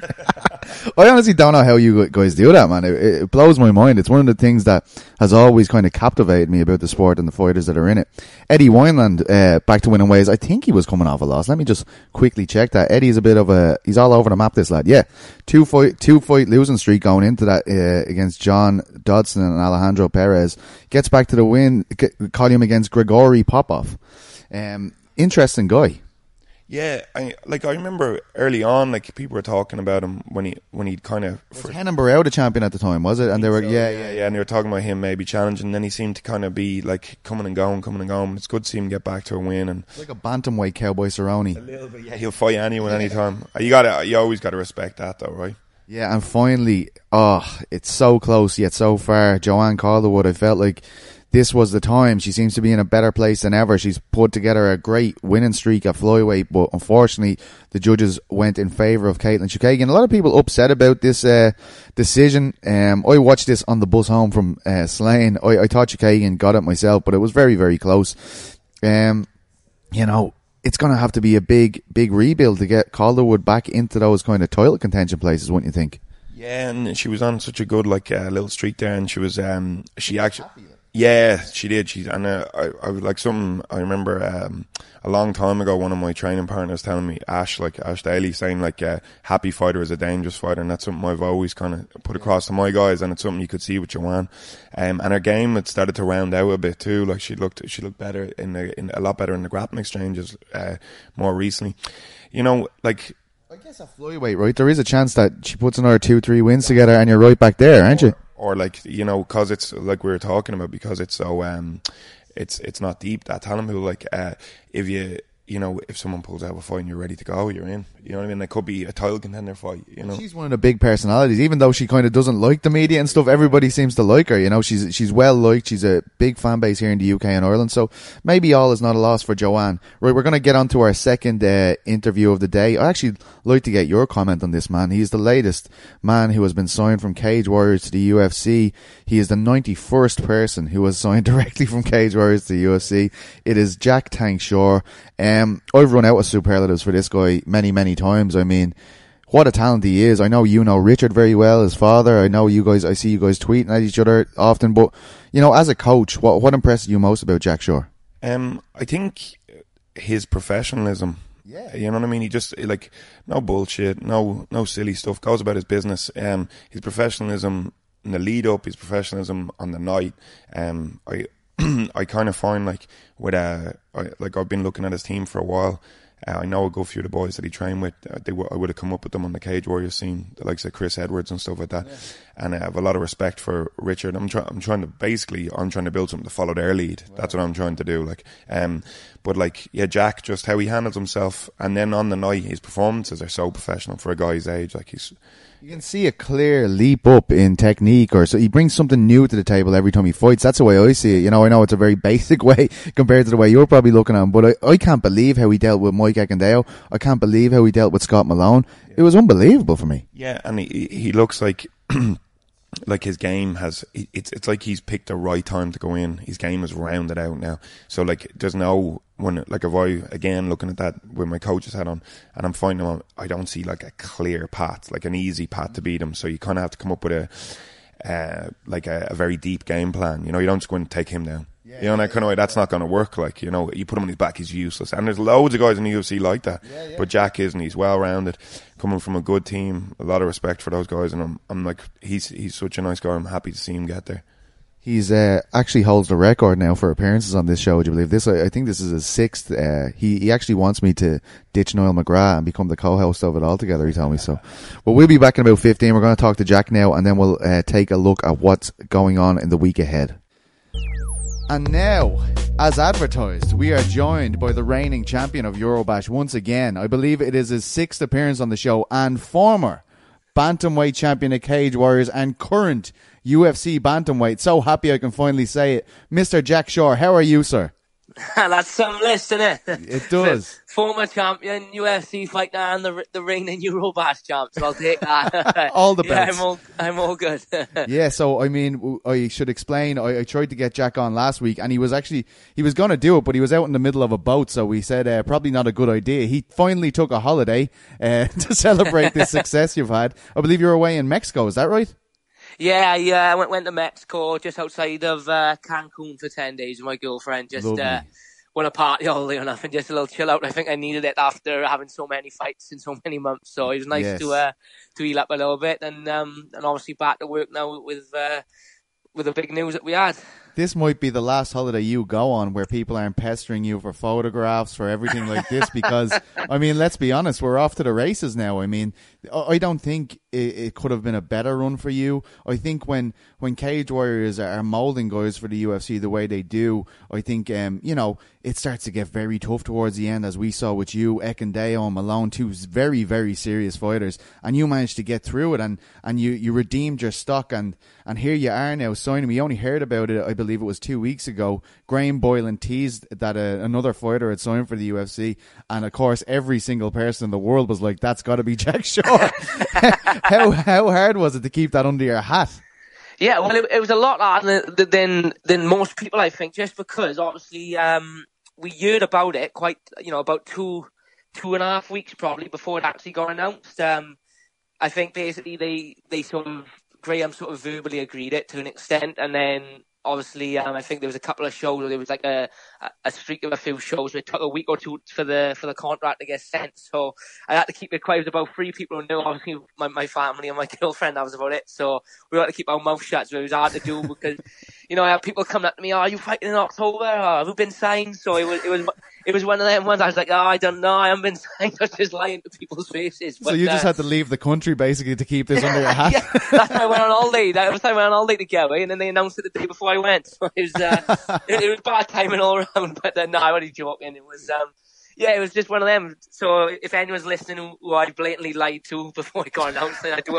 I honestly don't know how you guys do that, man. It blows my mind. It's one of the things that has always kind of captivated me about the sport and the fighters that are in it. Eddie Wineland, back to winning ways. I think he was coming off a loss. Let me just quickly check that. Eddie's a bit of he's all over the map, this lad. Yeah. Two fight losing streak going into that, against John Dodson and Alejandro Perez. Gets back to the win, column against Grigory Popov. Interesting guy. Yeah, I remember early on, like, people were talking about him when he'd kind of... Was Henan Barrao the champion at the time, was it? And they were, yeah, and they were talking about him maybe challenging, and then he seemed to kind of be, like, coming and going. It's good to see him get back to a win. And like a bantamweight Cowboy Cerrone. A little bit, yeah. He'll fight anyone, anytime. You always got to respect that, though, right? Yeah, and finally, it's so close yet so far. Joanne Calderwood, I felt like this was the time. She seems to be in a better place than ever. She's put together a great winning streak at flyweight, but unfortunately the judges went in favour of Caitlin Chookagian. A lot of people upset about this decision. I watched this on the bus home from Slane. I thought Chookagian got it myself, but it was very, very close. You know, it's going to have to be a big, big rebuild to get Calderwood back into those kind of title contention places, wouldn't you think? Yeah, and she was on such a good little streak there, and she was she actually... Yeah, she did. I would like something. I remember a long time ago, one of my training partners telling me, Ash Daly, saying like, happy fighter is a dangerous fighter, and that's something I've always kind of put across to my guys, and it's something you could see with Joanne. And her game had started to round out a bit too. Like, she looked better in a lot better in the grappling exchanges more recently. You know, like, I guess at flyweight, right? There is a chance that she puts another 2-3 wins together, and you're right back there, aren't you? Or like, you know, because it's like we were talking about, because it's so it's not deep, that talent pool. Like, if someone pulls out a fight and you're ready to go, you're in. You know what I mean? It could be a title contender fight, you know. She's one of the big personalities. Even though she kind of doesn't like the media and stuff, everybody seems to like her, you know. She's well liked. She's a big fan base here in the UK and Ireland. So maybe all is not a loss for Joanne. Right, we're going to get on to our second interview of the day. I'd actually like to get your comment on this man. He's the latest man who has been signed from Cage Warriors to the UFC. He is the 91st person who was signed directly from Cage Warriors to the UFC. It is Jack Tank Shore. I've run out of superlatives for this guy many, many times. I mean, what a talent he is. I know you know Richard very well, his father. I know you guys, I see you guys tweeting at each other often, but, you know, as a coach, what impresses you most about Jack Shore? I think his professionalism. Yeah. You know what I mean? He just, like, no bullshit, no silly stuff, goes about his business. His professionalism in the lead up, his professionalism on the night. I kind of find, like, I've been looking at his team for a while. I know a good few of the boys that he trained with. I would have come up with them on the Cage Warriors scene, the likes of Chris Edwards and stuff like that. Yeah. And I have a lot of respect for Richard. I'm trying to build something to follow their lead. Wow. That's what I'm trying to do. Like, but like, yeah, Jack, just how he handles himself, and then on the night, his performances are so professional for a guy his age. Like, you can see a clear leap up in technique, or so he brings something new to the table every time he fights. That's the way I see it. You know, I know it's a very basic way compared to the way you're probably looking at him, but I can't believe how he dealt with Mike Eckendale. I can't believe how he dealt with Scott Malone. Yeah. It was unbelievable for me. Yeah, and he looks like like his game has, it's like he's picked the right time to go in. His game is rounded out now. So like, there's no, if I, again, looking at that with my coach's hat on, and I'm finding him, I don't see like a clear path, like an easy path to beat him. So you kind of have to come up with a very deep game plan. You know, you don't just go and take him down. Yeah, you know, that kind of way, that's not going to work. Like, you know, you put him on his back, he's useless. And there's loads of guys in the UFC like that. Yeah, yeah. But Jack isn't. He's well-rounded, coming from a good team. A lot of respect for those guys. And I'm like, he's such a nice guy. I'm happy to see him get there. He's actually holds the record now for appearances on this show. Would you believe this? I think this is his 6th. He actually wants me to ditch Noel McGrath and become the co-host of it altogether, he told me so. Well, we'll be back in about 15. We're going to talk to Jack now, and then we'll take a look at what's going on in the week ahead. And now, as advertised, we are joined by the reigning champion of Eurobash once again. I believe it is his 6th appearance on the show, and former bantamweight champion of Cage Warriors and current UFC bantamweight. So happy I can finally say it. Mr. Jack Shore, how are you, sir? That's some list, isn't it? It does. Former champion, UFC fighter, and the reigning Eurobash champ. So I'll take that. All the belts. Yeah, I'm all good. Yeah, so I mean, I should explain. I tried to get Jack on last week, and he was going to do it, but he was out in the middle of a boat, so we said probably not a good idea. He finally took a holiday to celebrate this success you've had. I believe you were away in Mexico. Is that right? Yeah, I went to Mexico, just outside of Cancun for 10 days with my girlfriend. Just want to party all day or nothing, just a little chill out. I think I needed it after having so many fights in so many months. So it was nice to heal up a little bit, and obviously back to work now with the big news that we had. This might be the last holiday you go on where people aren't pestering you for photographs, for everything like this, because, I mean, let's be honest, we're off to the races now. I mean, I don't think it could have been a better run for you. I think when Cage Warriors are molding guys for the UFC the way they do, I think, it starts to get very tough towards the end, as we saw with you, Ekindeo and Malone, two very, very serious fighters, and you managed to get through it, and you redeemed your stock, and here you are now signing. We only heard about it, I believe it was 2 weeks ago. Graham Boylan teased that another fighter had signed for the UFC, and of course every single person in the world was like, that's got to be Jack Shore. How hard was it to keep that under your hat? Yeah, well, it was a lot harder than most people, I think, just because obviously we heard about it quite, about two and a half weeks probably before it actually got announced. I think basically they Graham sort of verbally agreed it to an extent, and then obviously I think there was a couple of shows where there was like a streak of a few shows where it took a week or two for the contract to get sent. So I had to keep it quiet. It was about 3 people who knew, obviously my family and my girlfriend, that was about it. So we had to keep our mouth shut, so it was hard to do because, I had people coming up to me, are you fighting in October? Or have you been signed? So it was one of them ones I was like, I don't know, I haven't been signed. I was just lying to people's faces. But, so you just had to leave the country basically to keep this under your hat? Yeah, that's why I went on holiday. That was the time I went on holiday to Galway, and then they announced it the day before I went. So it was bad timing all around, but no, I'm only joking. It was, it was just one of them. So if anyone's listening who I blatantly lied to before I got announced, then I do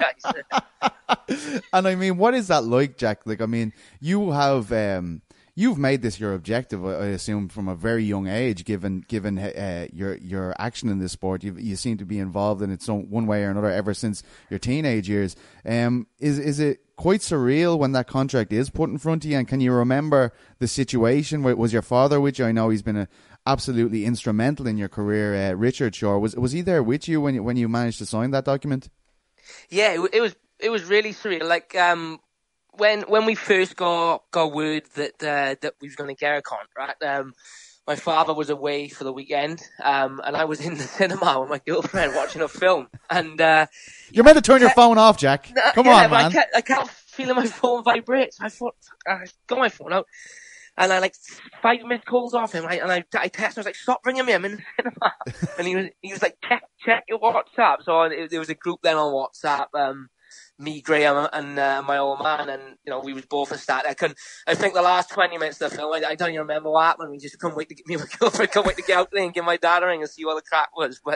apologise. And I mean, what is that like, Jack? Like, I mean, you have, you've made this your objective, I assume, from a very young age, given your action in this sport. You seem to be involved in it one way or another ever since your teenage years. Is it quite surreal when that contract is put in front of you? And can you remember the situation? Was your father with you? I know he's been absolutely instrumental in your career, Richard Shore. Was he there with you when you managed to sign that document? Yeah, it was really surreal. Like when we first got word that we was going to get a contract, my father was away for the weekend, and I was in the cinema with my girlfriend watching a film. And you're meant to turn your phone off, Jack. Come on, man. I kept feeling my phone vibrate. So I thought, I got my phone out, and I 5 missed calls off him. And I texted. I was like, "Stop ringing me! I'm in the cinema." And he was like, "Check your WhatsApp." So there was a group then on WhatsApp. Me, Graham, and my old man, and we was both ecstatic. I think the last 20 minutes of the film, I don't even remember what happened. We just couldn't wait to get me and my girlfriend, couldn't wait to get out there and give my dad a ring and see what the crack was. But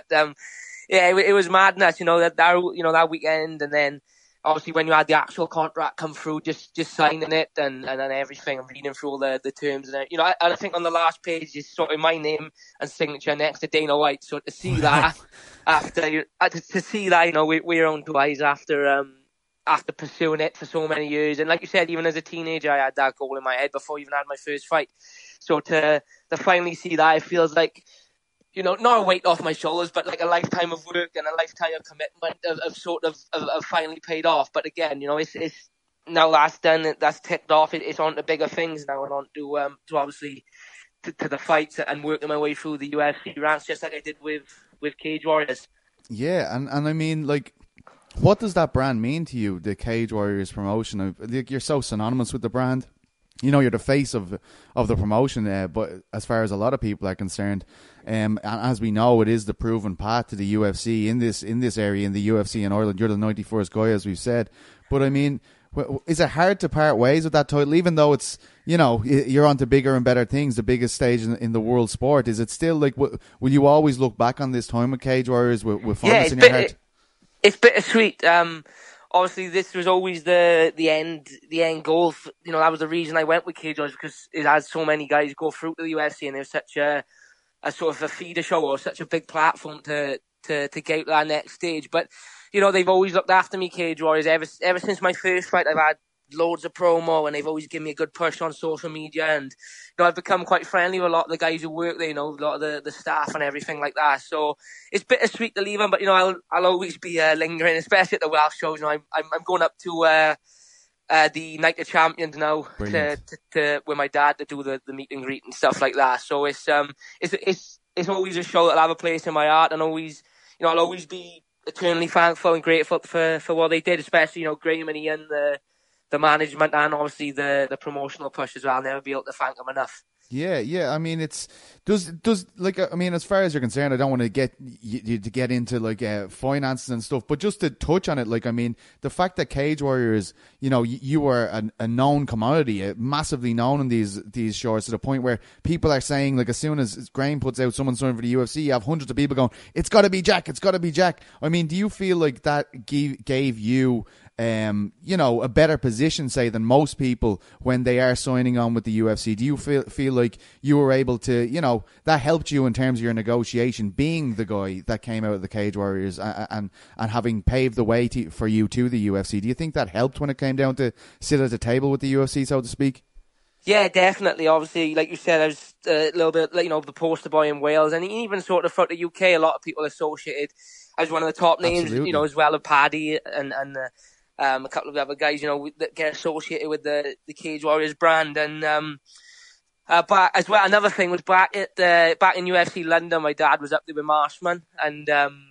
it was madness, that weekend, and then obviously when you had the actual contract come through, just signing it and then everything, and reading through all the terms and I think on the last page is sort of my name and signature next to Dana White. So to see that we're on twice after pursuing it for so many years. And like you said, even as a teenager, I had that goal in my head before I even had my first fight. So to finally see that, it feels like, not a weight off my shoulders, but like a lifetime of work and a lifetime of commitment of finally paid off. But again, it's now that's done, that's ticked off. It's on to bigger things now, and on to obviously to the fights and working my way through the UFC ranks, just like I did with Cage Warriors. Yeah, and I mean, like, what does that brand mean to you, the Cage Warriors promotion? You're so synonymous with the brand. You're the face of the promotion, but as far as a lot of people are concerned, and as we know, it is the proven path to the UFC in this area, in the UFC in Ireland. You're the 91st guy, as we've said. But I mean, is it hard to part ways with that title, even though it's, you're on to bigger and better things, the biggest stage in the world sport? Is it still like, will you always look back on this time with Cage Warriors with fondness in your heart? It's bittersweet. obviously this was always the end goal. That was the reason I went with Cage Warriors, because it had so many guys go through to the UFC, and it was such a sort of a feeder show, or such a big platform to get to that next stage. But they've always looked after me, Cage Warriors, ever since my first fight. I've had loads of promo, and they've always given me a good push on social media, and I've become quite friendly with a lot of the guys who work there, a lot of the staff and everything like that. So it's bittersweet to leave them, but I'll always be lingering, especially at the Welsh shows. I'm going up to the Night of Champions now to with my dad to do the meet and greet and stuff like that. So it's always a show that'll have a place in my heart, and always I'll always be eternally thankful and grateful for what they did, especially Graham and Ian, the management, and obviously the promotional push as well. I'll never be able to thank them enough. Yeah. I mean, as far as you're concerned, I don't want to get you to get into finances and stuff, but just to touch on it, the fact that Cage Warriors, you were a known commodity, massively known in these shorts, to the point where people are saying, as soon as Graham puts out someone signing for the UFC, you have hundreds of people going, "It's got to be Jack, it's got to be Jack." I mean, do you feel like that gave you a better position, say, than most people when they are signing on with the UFC? Do you feel like you were able to, that helped you in terms of your negotiation, being the guy that came out of the Cage Warriors and having paved the way for you to the UFC? Do you think that helped when it came down to sit at the table with the UFC, so to speak? Yeah, definitely. Obviously, like you said, I was a little bit, the poster boy in Wales, and even sort of for the UK, a lot of people associated as one of the top names, Absolutely. As well as Paddy and a couple of other guys, that get associated with the Cage Warriors brand. And but as well, another thing was back in UFC London, my dad was up there with Marshman, and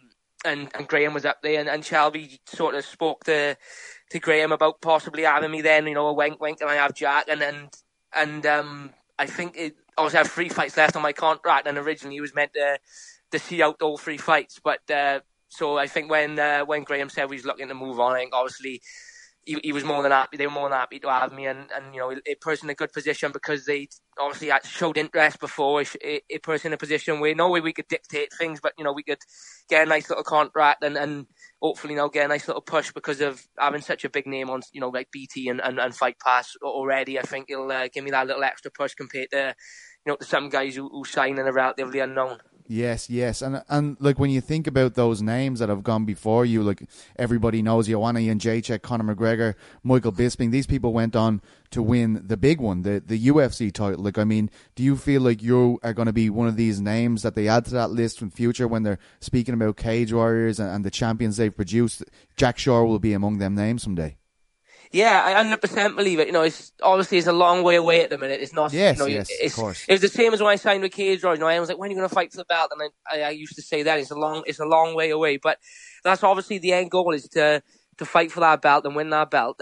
Graham was up there, and Shelby sort of spoke to Graham about possibly having me then, a wink, and I have Jack, and I think obviously I have 3 fights left on my contract, and originally he was meant to see out all 3 fights, but so I think when Graham said he was looking to move on, I think obviously he was more than happy. They were more than happy to have me, and it put us in a good position, because they obviously had showed interest before. It put us in a position where no way we could dictate things, but we could get a nice little contract and hopefully get a nice little push because of having such a big name on like BT and Fight Pass already. I think it'll give me that little extra push compared to to some guys who sign and are relatively unknown. Yes, and when you think about those names that have gone before you, everybody knows Joanna Jędrzejczyk, Conor McGregor, Michael Bisping. These people went on to win the big one, the UFC title. Do you feel like you are going to be one of these names that they add to that list in future when they're speaking about Cage Warriors and the champions they've produced? Jack Shore will be among them names someday. Yeah, I 100% believe it. It's a long way away at the minute. It's not. Yes, of course. It was the same as when I signed with Cage Warriors. I was like, when are you going to fight for the belt? And I used to say that it's a long way away. But that's obviously the end goal, is to fight for that belt and win that belt.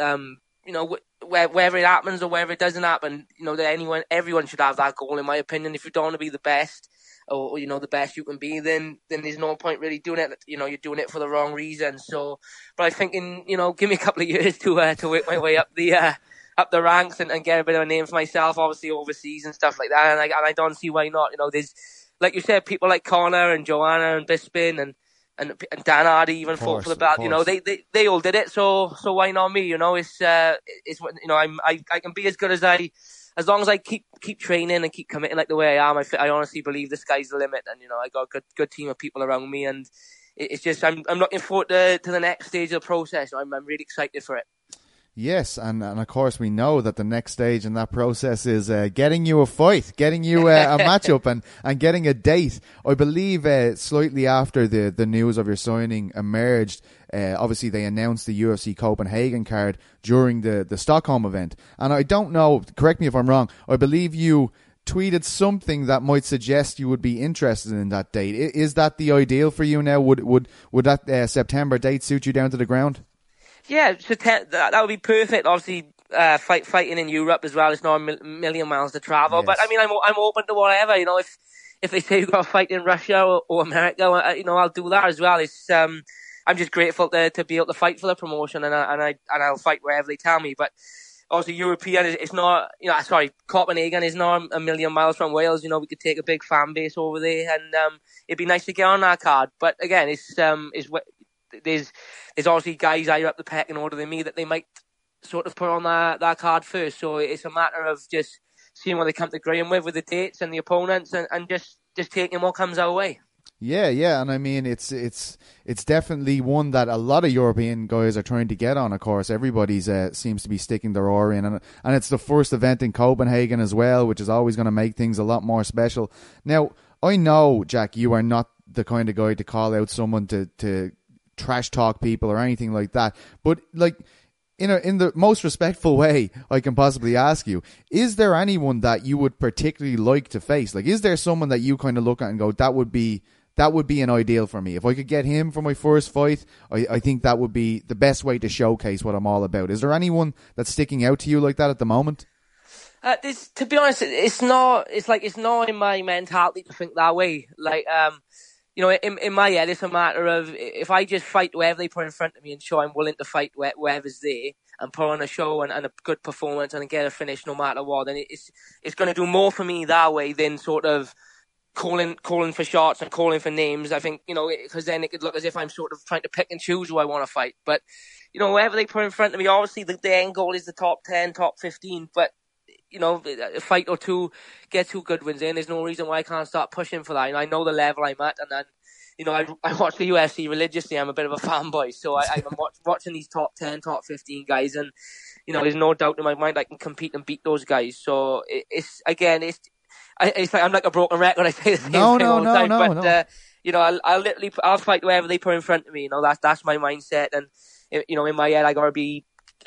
Whether it happens or whether it doesn't happen, everyone should have that goal, in my opinion. If you don't want to be the best, or the best you can be, then there's no point really doing it. You're doing it for the wrong reason. So, but I think give me a couple of years to work my way up the ranks and get a bit of a name for myself, obviously overseas and stuff like that. And I don't see why not. There's, like you said, people like Conor and Joanna and Bisping and Dan Hardy even fought for the belt. They all did it. So why not me? I can be as good as long as I keep training and keep committing like the way I am. I honestly believe the sky's the limit, and I got a good team of people around me, and it's just I'm looking forward to the next stage of the process. I'm really excited for it. Yes, and of course we know that the next stage in that process is getting you a fight, getting you a matchup, and getting a date. I believe slightly after the news of your signing emerged, obviously they announced the UFC Copenhagen card during the Stockholm event. And I don't know, correct me if I'm wrong, I believe you tweeted something that might suggest you would be interested in that date. Is that the ideal for you now? Would that September date suit you down to the ground? Yeah, so that would be perfect. Obviously, fighting in Europe as well. It's not a million miles to travel. Yes. But I mean, I'm open to whatever. If they say you've got to fight in Russia or America, I'll do that as well. It's I'm just grateful to be able to fight for the promotion, and I'll fight wherever they tell me. But obviously, European is not. Copenhagen is not a million miles from Wales. We could take a big fan base over there, and it'd be nice to get on that card. But again, there's obviously guys higher up the pecking order than me that they might sort of put on that card first. So it's a matter of just seeing what they come to agreeing with the dates and the opponents, and just taking what comes our way. Yeah, and I mean it's definitely one that a lot of European guys are trying to get on. Of course, everybody's seems to be sticking their oar in, and it's the first event in Copenhagen as well, which is always going to make things a lot more special. Now, I know, Jack, you are not the kind of guy to call out someone to trash talk people or anything like that, but like, in the most respectful way I can possibly ask you, is there anyone that you would particularly like to face? Like, is there someone that you kind of look at and go, that would be an ideal for me? If I could get him for my first fight, I think that would be the best way to showcase what I'm all about. Is there anyone that's sticking out to you like that at the moment? To be honest, it's not in my mentality to think that way. Like, in my head, it's a matter of if I just fight whoever they put in front of me and show I'm willing to fight whoever's there and put on a show and a good performance and get a finish no matter what, then it's going to do more for me that way than sort of calling for shots and calling for names. I think, because then it could look as if I'm sort of trying to pick and choose who I want to fight. But, whoever they put in front of me, obviously the end goal is the top 10, top 15, but a fight or two, get 2 good wins in. There's no reason why I can't start pushing for that. I know the level I'm at, and then, I watch the UFC religiously. I'm a bit of a fanboy, so I'm watching these top 10, top 15 guys, and, there's no doubt in my mind I can compete and beat those guys. So it's like I'm like a broken record. I say the same thing all the time, but I'll fight whoever they put in front of me. That's my mindset, and in my head I gotta be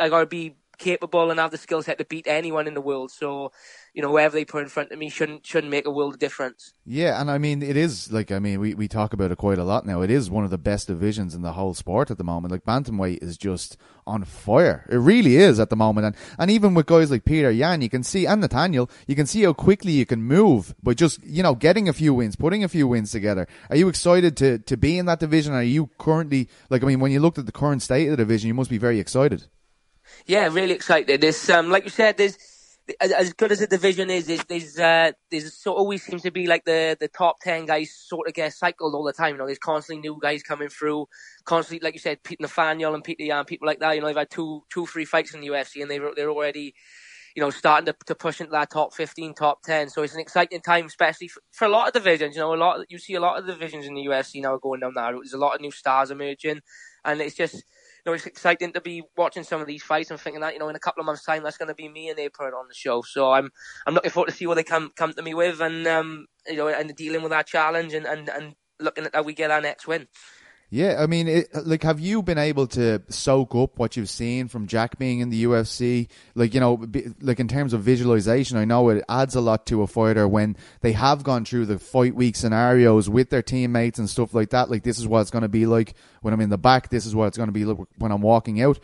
capable and have the skill set to beat anyone in the world. So, whoever they put in front of me shouldn't make a world of difference. Yeah, and I mean, it is, like, I mean, we talk about it quite a lot now. It is one of the best divisions in the whole sport at the moment. Like, bantamweight is just on fire. It really is at the moment. And even with guys like Peter Yan, you can see, and Nathaniel, you can see how quickly you can move by just, getting a few wins, putting a few wins together. Are you excited to be in that division? Are you currently, like, I mean, when you looked at the current state of the division, you must be very excited. Yeah, really excited. There's like you said, there's as good as the division is, there's so always seems to be like the top 10 guys sort of get cycled all the time. There's constantly new guys coming through, constantly, like you said, Pete Nathaniel and Peter Yan, people like that. They've had two, 3 fights in the UFC, and they're already, starting to push into that top 15, top 10. So it's an exciting time, especially for a lot of divisions. You see a lot of divisions in the UFC now going down that route. There's a lot of new stars emerging, and it's just, it's exciting to be watching some of these fights and thinking that, in a couple of months' time, that's going to be me and they put it on the show. So I'm looking forward to see what they come to me with, and and dealing with that challenge and looking at how we get our next win. Yeah, I mean, have you been able to soak up what you've seen from Jack being in the UFC? Like, in terms of visualization, I know it adds a lot to a fighter when they have gone through the fight week scenarios with their teammates and stuff like that. Like, this is what it's going to be like when I'm in the back. This is what it's going to be like when I'm walking out.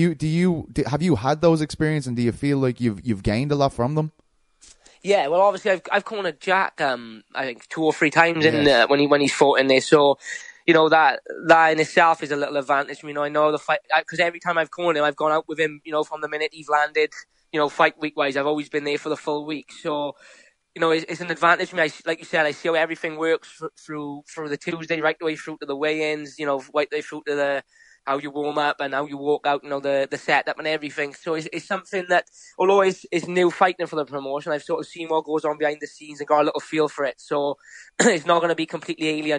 Have you had those experiences, and do you feel like you've gained a lot from them? Yeah, well, obviously I've cornered Jack, I think 2 or 3 times when he's fought in there. So, that in itself is a little advantage. I know the fight, because every time I've cornered him, I've gone out with him, from the minute he's landed, fight week wise, I've always been there for the full week. So, it's an advantage for me. Like you said, I see how everything works through the Tuesday, right the way through to the weigh-ins, right the way through to how you warm up and how you walk out, the setup and everything. So it's something that, although it's new fighting for the promotion, I've sort of seen what goes on behind the scenes and got a little feel for it. So it's not going to be completely alien,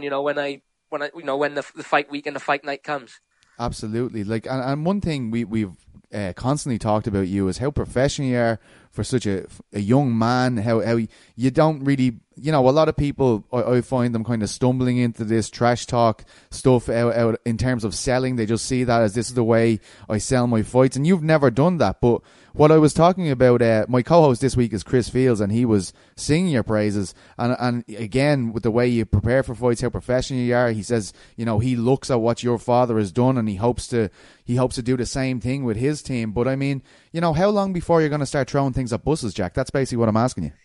when the fight week and the fight night comes. Absolutely. Like, and one thing we've constantly talked about you is how professional you are for such a young man, how you don't really, a lot of people, I find them kind of stumbling into this trash talk stuff out in terms of selling. They just see that as, this is the way I sell my fights, and you've never done that. But what I was talking about, my co-host this week is Chris Fields, and he was singing your praises. And again, with the way you prepare for fights, how professional you are, he says, he looks at what your father has done, and he hopes to do the same thing with his team. But I mean, how long before you're going to start throwing things at buses, Jack? That's basically what I'm asking you.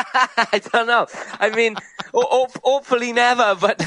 I don't know. I mean, hopefully never, but,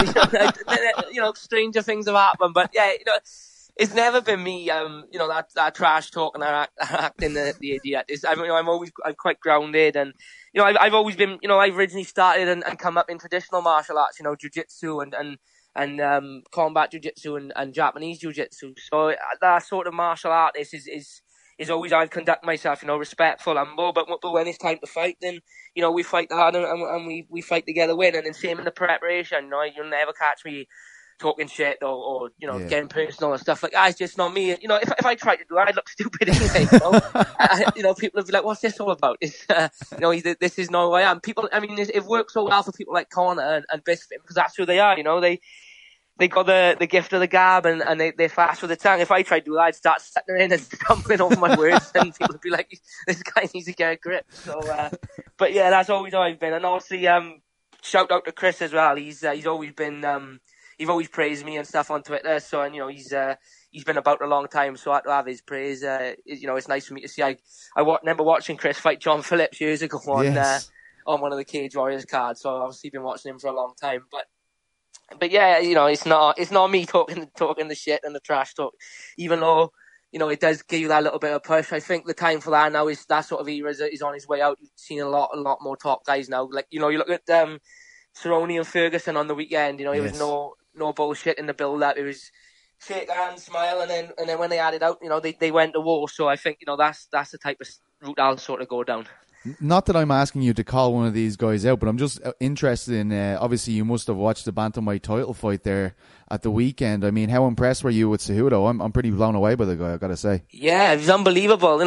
stranger things have happened. But yeah, it's never been me, that trash talking or acting the idiot. I'm quite grounded, and, I've always been, I originally started and come up in traditional martial arts, jiu-jitsu and combat jiu-jitsu and Japanese jiu-jitsu. So that sort of martial art is always I've conduct myself, respectful, humble. But when it's time to fight, then we fight hard and we fight together, win. And then same in the preparation. You'll never catch me talking shit or getting personal and stuff like that. It's just not me. If I tried to do that, I'd look stupid anyway. People would be like, "What's this all about?" It's this is not who I am. People, it works so well for people like Conor and Bisping because that's who they are. They got the gift of the gab and they're fast with the tongue. If I tried to do that, I'd start stuttering in and stumbling over my words and people would be like, this guy needs to get a grip. So, but yeah, that's always how I've been. And obviously, shout out to Chris as well. He's always been, he's always praised me and stuff on Twitter. So, and he's been about a long time. So I have to have his praise. It's nice for me to see. I remember watching Chris fight John Phillips years ago on one of the Cage Warriors cards. So obviously been watching him for a long time, But yeah, it's not me talking the shit and the trash talk, even though, it does give you that little bit of push. I think the time for that now is that sort of era is on his way out. You've seen a lot more top guys now. Like, you look at Cerrone and Ferguson on the weekend, it was no bullshit in the build up. It was shake hands, smile, and then when they added out, they went to war. So I think, that's the type of route I'll sort of go down. Not that I'm asking you to call one of these guys out, but I'm just interested in, obviously you must have watched the Bantamweight title fight there at the weekend. I mean, how impressed were you with Cejudo? I'm pretty blown away by the guy, I've got to say. Yeah, it was unbelievable.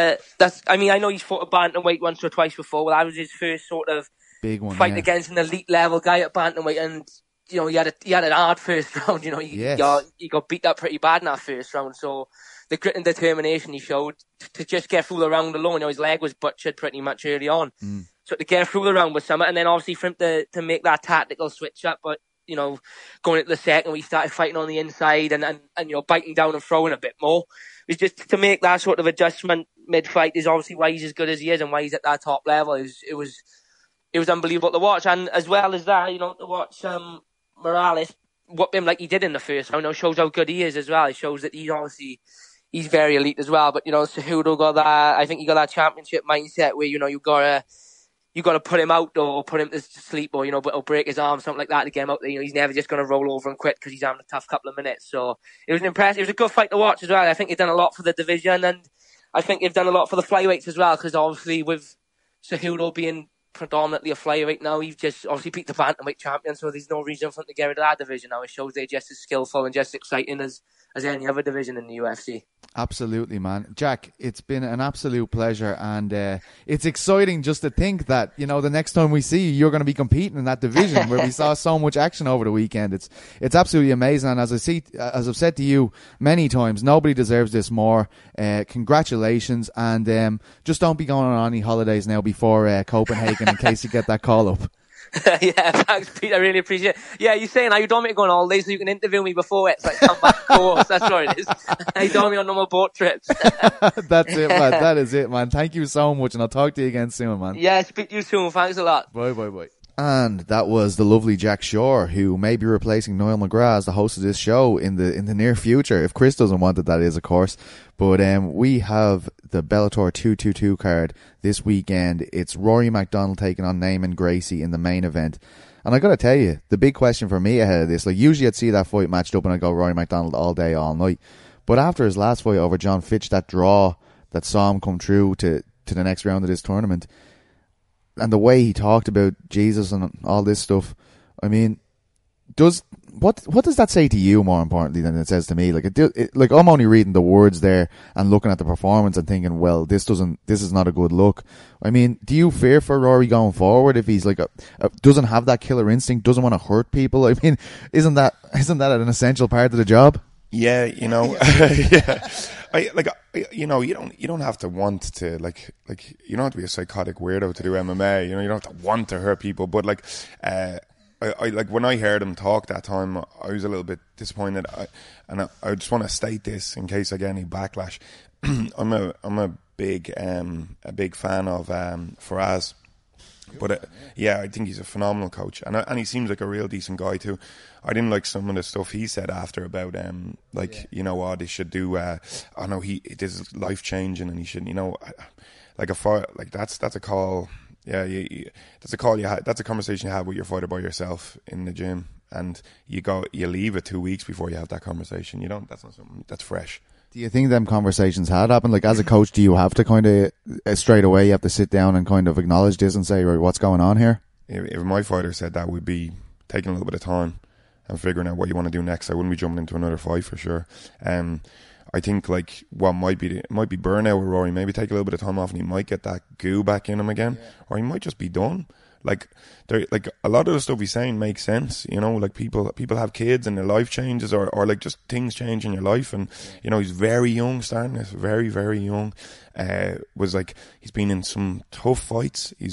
I know he's fought a Bantamweight once or twice before. Well, that was his first sort of big one, fight against an elite level guy at Bantamweight, and he had an hard first round. He got beat up pretty bad in that first round. So the grit and determination he showed to just get through the round alone. His leg was butchered pretty much early on. So to get through the round was something. And then obviously for him to make that tactical switch up, but, going into the second, we started fighting on the inside and biting down and throwing a bit more. It was just to make that sort of adjustment mid-fight is obviously why he's as good as he is and why he's at that top level. It was unbelievable to watch. And as well as that, to watch Morales whoop him like he did in the first round, shows how good he is as well. It shows that he's very elite as well. But, Cejudo got that, I think he got that championship mindset where, you gotta put him out or put him to sleep or, or break his arm, something like that to get him out there. He's never just going to roll over and quit because he's having a tough couple of minutes. So it was it was a good fight to watch as well. I think they've done a lot for the division and I think they've done a lot for the flyweights as well because obviously with Cejudo being predominantly a flyweight now, he's just obviously beat the bantamweight champion, so there's no reason for him to get rid of that division now. It shows they're just as skillful and just exciting as any other division in the UFC. Absolutely, man. Jack, it's been an absolute pleasure, and it's exciting just to think that, the next time we see you, you're going to be competing in that division where we saw so much action over the weekend. It's absolutely amazing, and as I've said to you many times, nobody deserves this more. Congratulations, and just don't be going on any holidays now before Copenhagen in case you get that call up. Yeah, thanks, Pete. I really appreciate it. Yeah, you're saying you don't want me to go on holidays so you can interview me before it, so I come back course. That's what it is. You don't want me on no more boat trips. That's it, man. That is it, man. Thank you so much, and I'll talk to you again soon, man. Yeah, speak to you soon. Thanks a lot. Bye. And that was the lovely Jack Shore, who may be replacing Niall McGrath as the host of this show in the near future, if Chris doesn't want it, that is, of course. But we have the Bellator 222 card this weekend. It's Rory MacDonald taking on Naaman Gracie in the main event. And I got to tell you, the big question for me ahead of this, usually I'd see that fight matched up and I'd go Rory MacDonald all day, all night. But after his last fight over John Fitch, that draw that saw him come through to the next round of this tournament, and the way he talked about Jesus and all this stuff, I mean, what does that say to you more importantly than it says to me? Like I'm only reading the words there and looking at the performance and thinking, well, this is not a good look. I mean, do you fear for Rory going forward if he's doesn't have that killer instinct, doesn't want to hurt people? I mean, isn't that an essential part of the job? Yeah, yeah. You don't have to want to you don't have to be a psychotic weirdo to do MMA. You don't have to want to hurt people. But I when I heard him talk that time, I was a little bit disappointed. I just want to state this in case I get any backlash. I'm a big fan of Faraz. But I think he's a phenomenal coach, and he seems like a real decent guy too. I didn't like some of the stuff he said after about they should do. I know this is life changing, and he should, that's a call Yeah, that's a call that's a conversation you have with your fighter by yourself in the gym, and you leave it 2 weeks before you have that conversation. You don't. That's not something that's fresh. Do you think them conversations had happened? Like, as a coach, do you have to kind of straight away you have to sit down and kind of acknowledge this and say, right, what's going on here? If my fighter said that, we'd be taking a little bit of time and figuring out what you want to do next. I wouldn't be jumping into another fight for sure. I think like what might be burnout with Rory. Maybe take a little bit of time off, and he might get that goo back in him again, or he might just be done. Like a lot of the stuff he's saying makes sense, you know. Like people have kids and their life changes, or like just things change in your life, and you know he's very young, starting this very, very young. Was like he's been in some tough fights. He's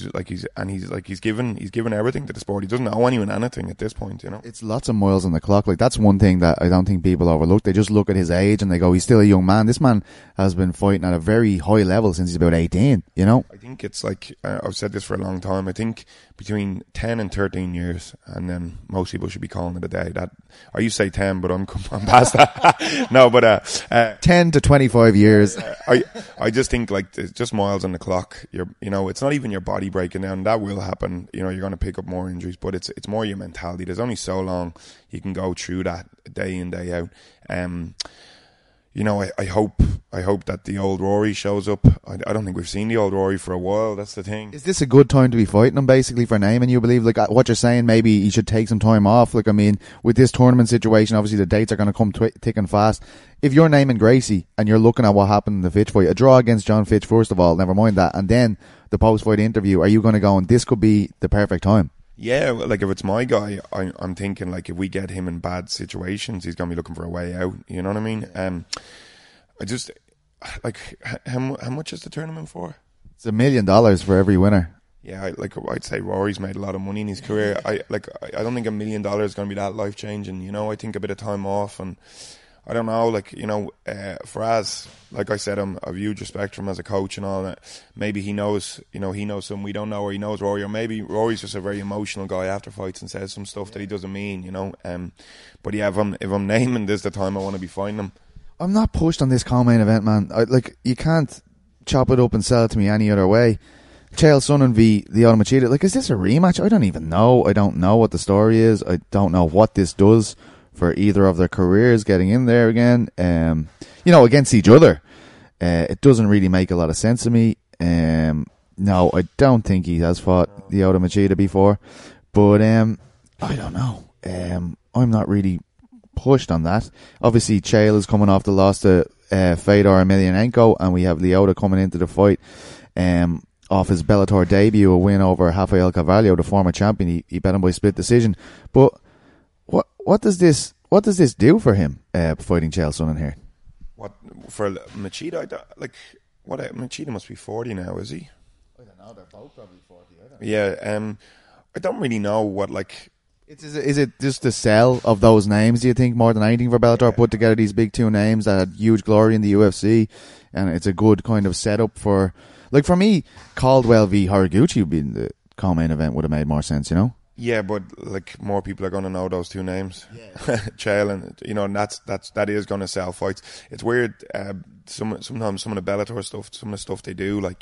given everything to the sport. He doesn't owe anyone anything at this point, you know. It's lots of miles on the clock. Like, that's one thing that I don't think people overlook. They just look at his age and they go, he's still a young man. This man has been fighting at a very high level since he's about 18, you know. I think it's like I've said this for a long time. I think between 10 and 13 years, and then most people should be calling it a day. That I used to say 10, but I'm past that. No, but 10 to 25 years. I just think like it's just miles on the clock. You know, it's not even your body breaking down. That will happen. You know, you're going to pick up more injuries, but it's more your mentality. There's only so long you can go through that day in, day out. You know, I hope that the old Rory shows up. I don't think we've seen the old Rory for a while. That's the thing. Is this a good time to be fighting him, basically, for naming, you believe? Like, what you're saying, maybe he should take some time off. Like, I mean, with this tournament situation, obviously the dates are going to come thick and fast. If you're naming Gracie and you're looking at what happened in the Fitch fight, a draw against John Fitch, first of all, never mind that, and then the post-fight interview, are you going to go, and this could be the perfect time? Yeah, like if it's my guy, I'm thinking like if we get him in bad situations, he's going to be looking for a way out. You know what I mean? I just like how much is the tournament for? It's $1 million for every winner. Yeah, I'd say Rory's made a lot of money in his career. I don't think $1 million is going to be that life changing. You know, I think a bit of time off, and I don't know, like, you know, Faraz, like I said, I'm of huge respect for him as a coach and all that. Maybe he knows something we don't know, or he knows Rory, or maybe Rory's just a very emotional guy after fights and says some stuff that he doesn't mean, you know. But yeah, if I'm naming this the time I want to be fighting him. I'm not pushed on this co-main event, man. You can't chop it up and sell it to me any other way. Chael Sonnen v. Lyoto Machida. Like, is this a rematch? I don't even know. I don't know what the story is. I don't know what this does for either of their careers getting in there again. You know, against each other. It doesn't really make a lot of sense to me. No, I don't think he has fought Lyoto Machida before. But I don't know. I'm not really pushed on that. Obviously, Chael is coming off the loss to Fedor Emelianenko, and we have Lyoto coming into the fight off his Bellator debut, a win over Rafael Carvalho, the former champion. He beat him by split decision. But what does this do for him fighting Chael Sonnen here? What for Machida? Machida must be 40 now, is he? I don't know. They're both probably 40. Yeah. I don't really know what like. Is it just the sell of those names, do you think, more than anything for Bellator? Put together these big two names that had huge glory in the UFC, and it's a good kind of setup for, like, for me, Caldwell v. Horiguchi being the co-main event would have made more sense, you know? Yeah, but like more people are going to know those two names, Chael, and you know, and that is going to sell fights. It's weird. Sometimes some of the Bellator stuff, some of the stuff they do, like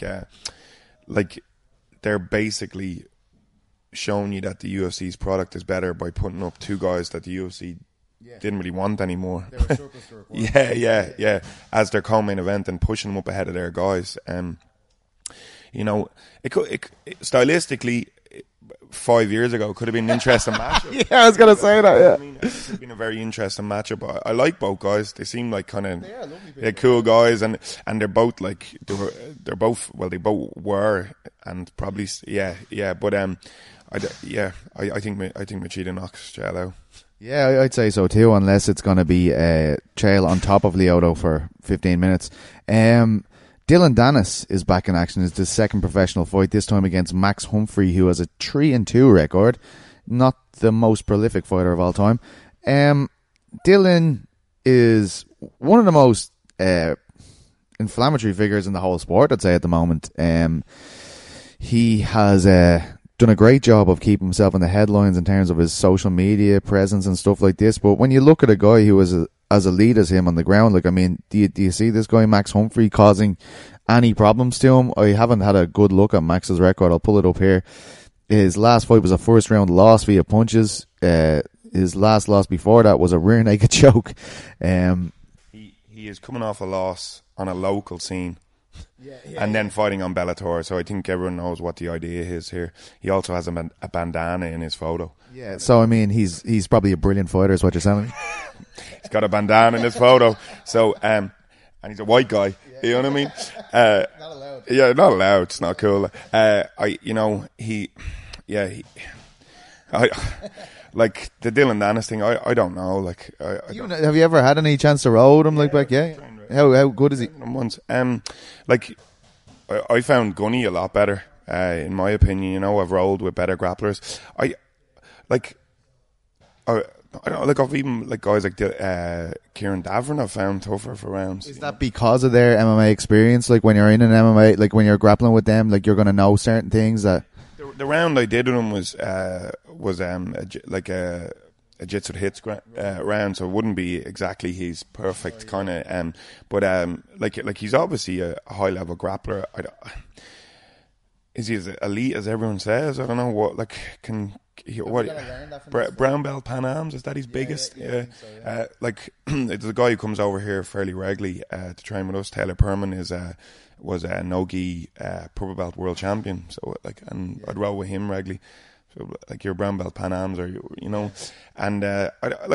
they're basically showing you that the UFC's product is better by putting up two guys that the UFC didn't really want anymore. Yeah, as their co-main event and pushing them up ahead of their guys. You know, it stylistically 5 years ago could have been an interesting matchup. Yeah, I was gonna say that. Yeah, I mean, it could have been a very interesting matchup. I like both guys. They seem like kind of they're cool guys, and they're both like they both were, and probably But I think Machida knocks Chael out. Yeah, I'd say so too, unless it's going to be Chael on top of Lyoto for 15 minutes. Dylan Dennis is back in action. It's his second professional fight, this time against Max Humphrey, who has a 3-2 record. Not the most prolific fighter of all time. Dylan is one of the most inflammatory figures in the whole sport, I'd say, at the moment. He has done a great job of keeping himself in the headlines in terms of his social media presence and stuff like this. But when you look at a guy who has as elite as him on the ground. Like, I mean, do you see this guy Max Humphrey causing any problems to him? I haven't had a good look at Max's record. I'll pull it up here. His last fight was a first round loss via punches. His last loss before that was a rear naked choke. He is coming off a loss on a local scene. And then fighting on Bellator, so I think everyone knows what the idea is here. He also has a bandana in his photo. Yeah, so I mean, he's probably a brilliant fighter, is what you're telling me. He's got a bandana in his photo. So, and he's a white guy. You know what I mean? Not allowed. Yeah, not allowed. It's not cool. Like the Dylan Dennis thing, I don't know. Like, have you ever had any chance to roll with him? Like back, yeah. How good is he? Once, like I found Gunny a lot better, in my opinion. You know, I've rolled with better grapplers. I don't like. I've even like guys like Kieran Davern. I've found tougher for rounds. Is that because of their MMA experience? Like when you're in an MMA, like when you're grappling with them, like you're gonna know certain things that. The round I did with him was like a Jitsu hits round, so it wouldn't be exactly his perfect kind of. But like he's obviously a high level grappler. Is he as elite as everyone says? I don't know what brown belt Pan Ams, is that his biggest? Yeah. So, like there's a guy who comes over here fairly regularly to train with us. Taylor Perman was a no-gi purple belt world champion. So I'd roll with him regularly. So like your brown belt Pan Ams, or you know, and I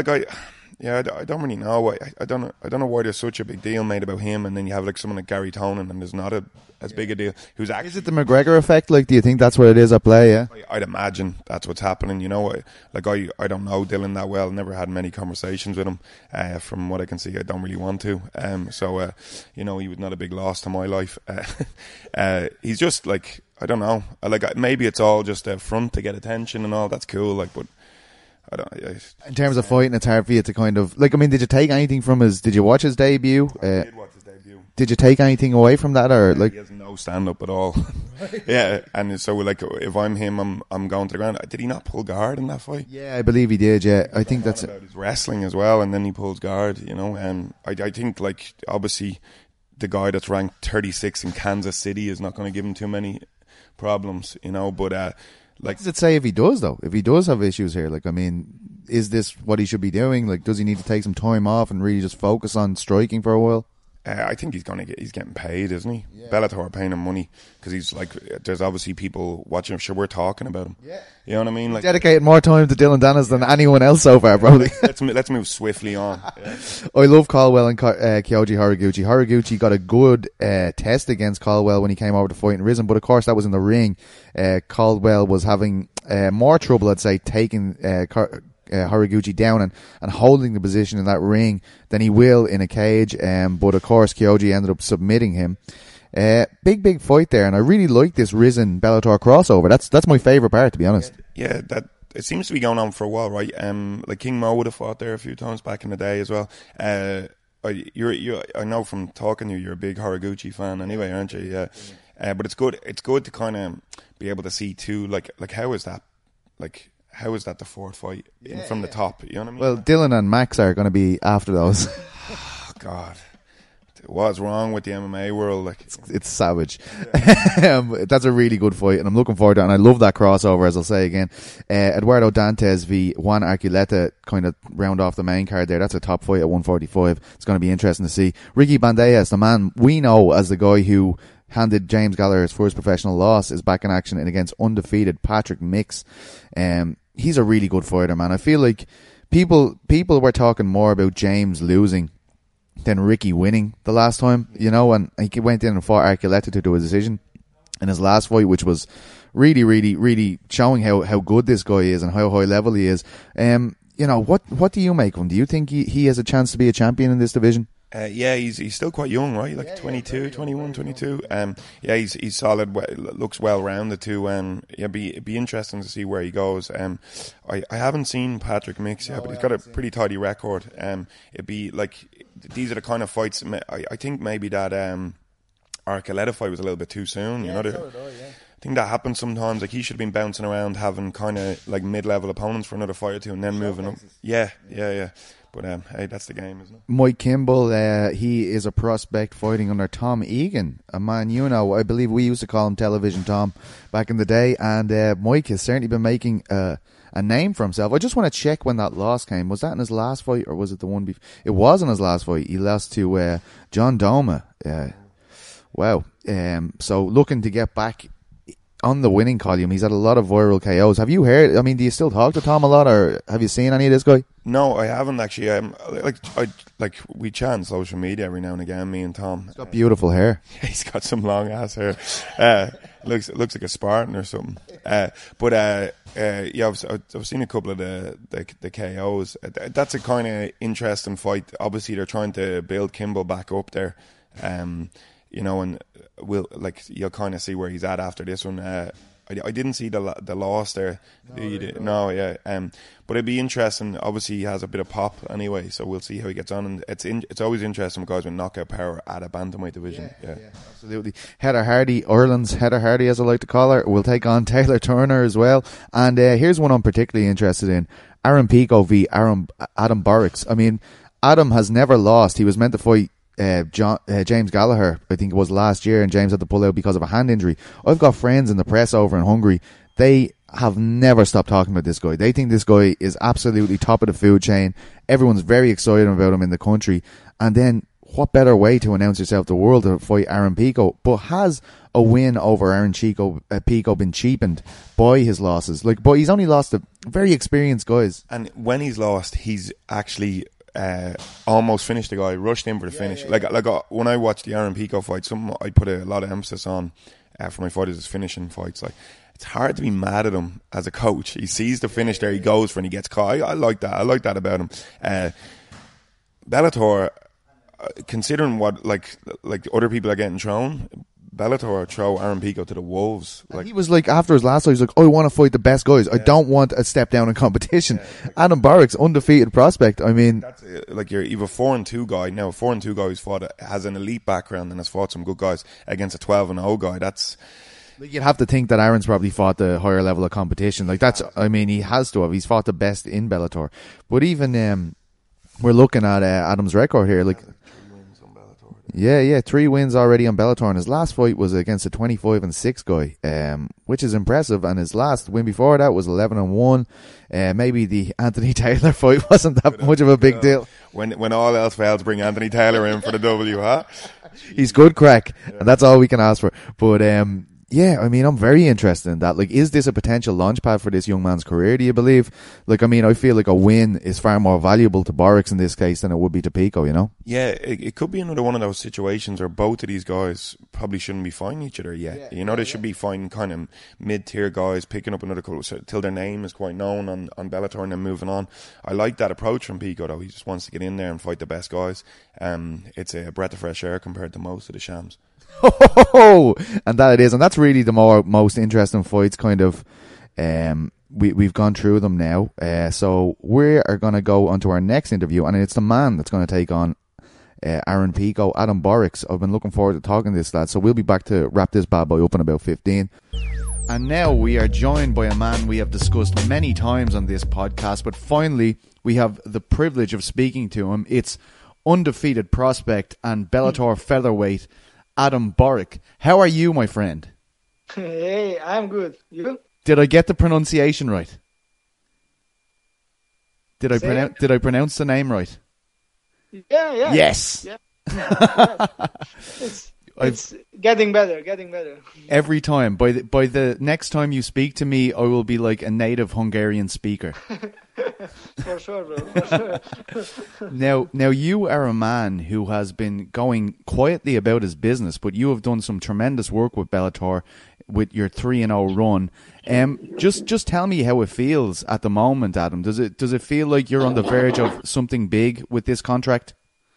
don't really know. I don't know why there's such a big deal made about him, and then you have like someone like Gary Tonin, and there's not as big a deal. Who's actually, is it the McGregor effect? Like, do you think that's what it is at play? Yeah, I'd imagine that's what's happening. You know, I don't know Dylan that well. Never had many conversations with him. From what I can see, I don't really want to. So you know, he was not a big loss to my life. He's just like, I don't know. Maybe it's all just a front to get attention and all. That's cool. Like, but I don't. In terms of fighting, it's hard for you to kind of like. I mean, did you take anything from his? Did you watch his debut? I did watch his debut. Did you take anything away from that, or like? He has no stand up at all. Yeah, and so like if I'm him, I'm going to the ground. Did he not pull guard in that fight? Yeah, I believe he did. Yeah, I think that's about his wrestling as well, and then he pulls guard. You know, and I think like obviously the guy that's ranked 36 in Kansas City is not going to give him too many problems, you know, but like, what does it say if he does though? If he does have issues here, like, I mean, is this what he should be doing? Like, does he need to take some time off and really just focus on striking for a while? I think he's getting paid, isn't he? Yeah. Bellator are paying him money because he's like, there's obviously people watching him. Sure, we're talking about him. Yeah. You know what I mean? Like, dedicated more time to Dylan Dennis than anyone else so far, probably. let's move swiftly on. Yeah. I love Caldwell and Kyoji Horiguchi. Horiguchi got a good test against Caldwell when he came over to fight in Risen, but of course that was in the ring. Caldwell was having more trouble, I'd say, taking Horiguchi down and holding the position in that ring than he will in a cage. But of course, Kyoji ended up submitting him. Big fight there, and I really like this Risen Bellator crossover. That's my favourite part, to be honest. Yeah, that it seems to be going on for a while, right? Like King Mo would have fought there a few times back in the day as well. I know from talking to you, you're a big Horiguchi fan anyway, aren't you? Yeah. But it's good to kind of be able to see too, like how is that the fourth fight from the top? You know what I mean? Well, Dylan and Max are going to be after those. Oh, God. What's wrong with the MMA world? Like, it's savage. Yeah. That's a really good fight, and I'm looking forward to it. And I love that crossover, as I'll say again. Eduardo Dantes v Juan Archuleta kind of round off the main card there. That's a top fight at 145. It's going to be interesting to see. Ricky Bandejas, the man we know as the guy who handed James Gallagher his first professional loss, is back in action and against undefeated Patrick Mix. He's a really good fighter, man. I feel like people were talking more about James losing than Ricky winning the last time, you know, and he went in and fought Archuleta to do a decision in his last fight, which was really, really, really showing how good this guy is and how high level he is. You know, what do you make of him? Do you think he has a chance to be a champion in this division? Yeah, he's still quite young, right? Like 22, 21, 22. Yeah, he's solid. Looks well rounded too. It'd be interesting to see where he goes. I haven't seen Patrick Mix yet, but he's got a pretty tidy record. It'd be like, these are the kind of fights. I think maybe that Archuleta fight was a little bit too soon. You know, I think that happens sometimes. Like, he should have been bouncing around, having kind of like mid-level opponents for another fight or two, and then moving up. Yeah. But hey, that's the game, isn't it? Mike Kimball, he is a prospect fighting under Tom Egan, a man you know. I believe we used to call him Television Tom back in the day, and Mike has certainly been making a name for himself. I just want to check when that loss came. Was that in his last fight, or was it the one before? It was in his last fight. He lost to John Doma. Wow. So looking to get back on the winning column. He's had a lot of viral KOs. Have you heard? I mean, do you still talk to Tom a lot, or have you seen any of this guy? No, I haven't actually. We chat on social media every now and again. Me and Tom. He's got beautiful hair. He's got some long ass hair. Looks like a Spartan or something. Yeah, I've seen a couple of the KOs. That's a kind of interesting fight. Obviously, they're trying to build Kimball back up there. You know, and you'll kind of see where he's at after this one. I didn't see the loss there. No, yeah. But it'd be interesting. Obviously, he has a bit of pop anyway, so we'll see how he gets on. And it's always interesting with guys with knockout power at a bantamweight division. Yeah, absolutely. Heather Hardy, Ireland's Heather Hardy, as I like to call her, will take on Taylor Turner as well. And here's one I'm particularly interested in: Aaron Pico v. Adam Borix. I mean, Adam has never lost. He was meant to fight James Gallagher, I think it was last year, and James had to pull out because of a hand injury. I've got friends in the press over in Hungary. They have never stopped talking about this guy. They think this guy is absolutely top of the food chain. Everyone's very excited about him in the country. And then what better way to announce yourself to the world to fight Aaron Pico? But has a win over Aaron Pico been cheapened by his losses? But he's only lost to very experienced guys. And when he's lost, he's actually almost finished the guy, rushed in for the finish. When I watched the Aaron Pico fight, something I put a lot of emphasis on for my fighters is finishing fights. It's hard to be mad at him as a coach. He sees the finish there, he goes for it, and he gets caught. I like that. I like that about him. Bellator, considering what like other people are getting thrown, Bellator throw Aaron Pico to the wolves. He was after his last fight, he was I want to fight the best guys. I don't want a step down in competition. Adam Borix, undefeated prospect. I mean, that's you're either 4-2 guy. Now, a 4-2 guy who's fought has an elite background and has fought some good guys against a 12-0 guy. That's you'd have to think that Aaron's probably fought the higher level of competition. I mean, he has to have. He's fought the best in Bellator. But even we're looking at Adam's record here. 3 wins already on Bellator, and his last fight was against a 25-6 guy, which is impressive. And his last win before that was 11-1. Maybe the Anthony Taylor fight wasn't that much of a big deal. When all else fails, bring Anthony Taylor in for the W, huh? He's good crack, and that's all we can ask for. But yeah, I mean, I'm very interested in that. Is this a potential launchpad for this young man's career, do you believe? I feel like a win is far more valuable to Borix in this case than it would be to Pico, you know? Yeah, it could be another one of those situations where both of these guys probably shouldn't be fighting each other yet. They should be fighting kind of mid-tier guys, picking up another couple till their name is quite known on Bellator and then moving on. I like that approach from Pico, though. He just wants to get in there and fight the best guys. It's a breath of fresh air compared to most of the shams. And that it is, and that's really the most interesting fights. We've gone through them now, so we are going to go on to our next interview, and it's the man that's going to take on Aaron Pico, Adam Borix. I've been looking forward to talking to this lad, so we'll be back to wrap this bad boy up in about 15. And now we are joined by a man we have discussed many times on this podcast, but finally we have the privilege of speaking to him. It's undefeated prospect and Bellator featherweight Adam Borix. How are you, my friend? Hey, I'm good. You? Did I get the pronunciation right? Did I pronounce the name right? Yeah. Yes. Yeah. It's getting better. Every time. By the next time you speak to me, I will be like a native Hungarian speaker. For sure, bro. For sure. Now you are a man who has been going quietly about his business, but you have done some tremendous work with Bellator with your 3-0 run. Just tell me how it feels at the moment, Adam. Does it feel like you're on the verge of something big with this contract?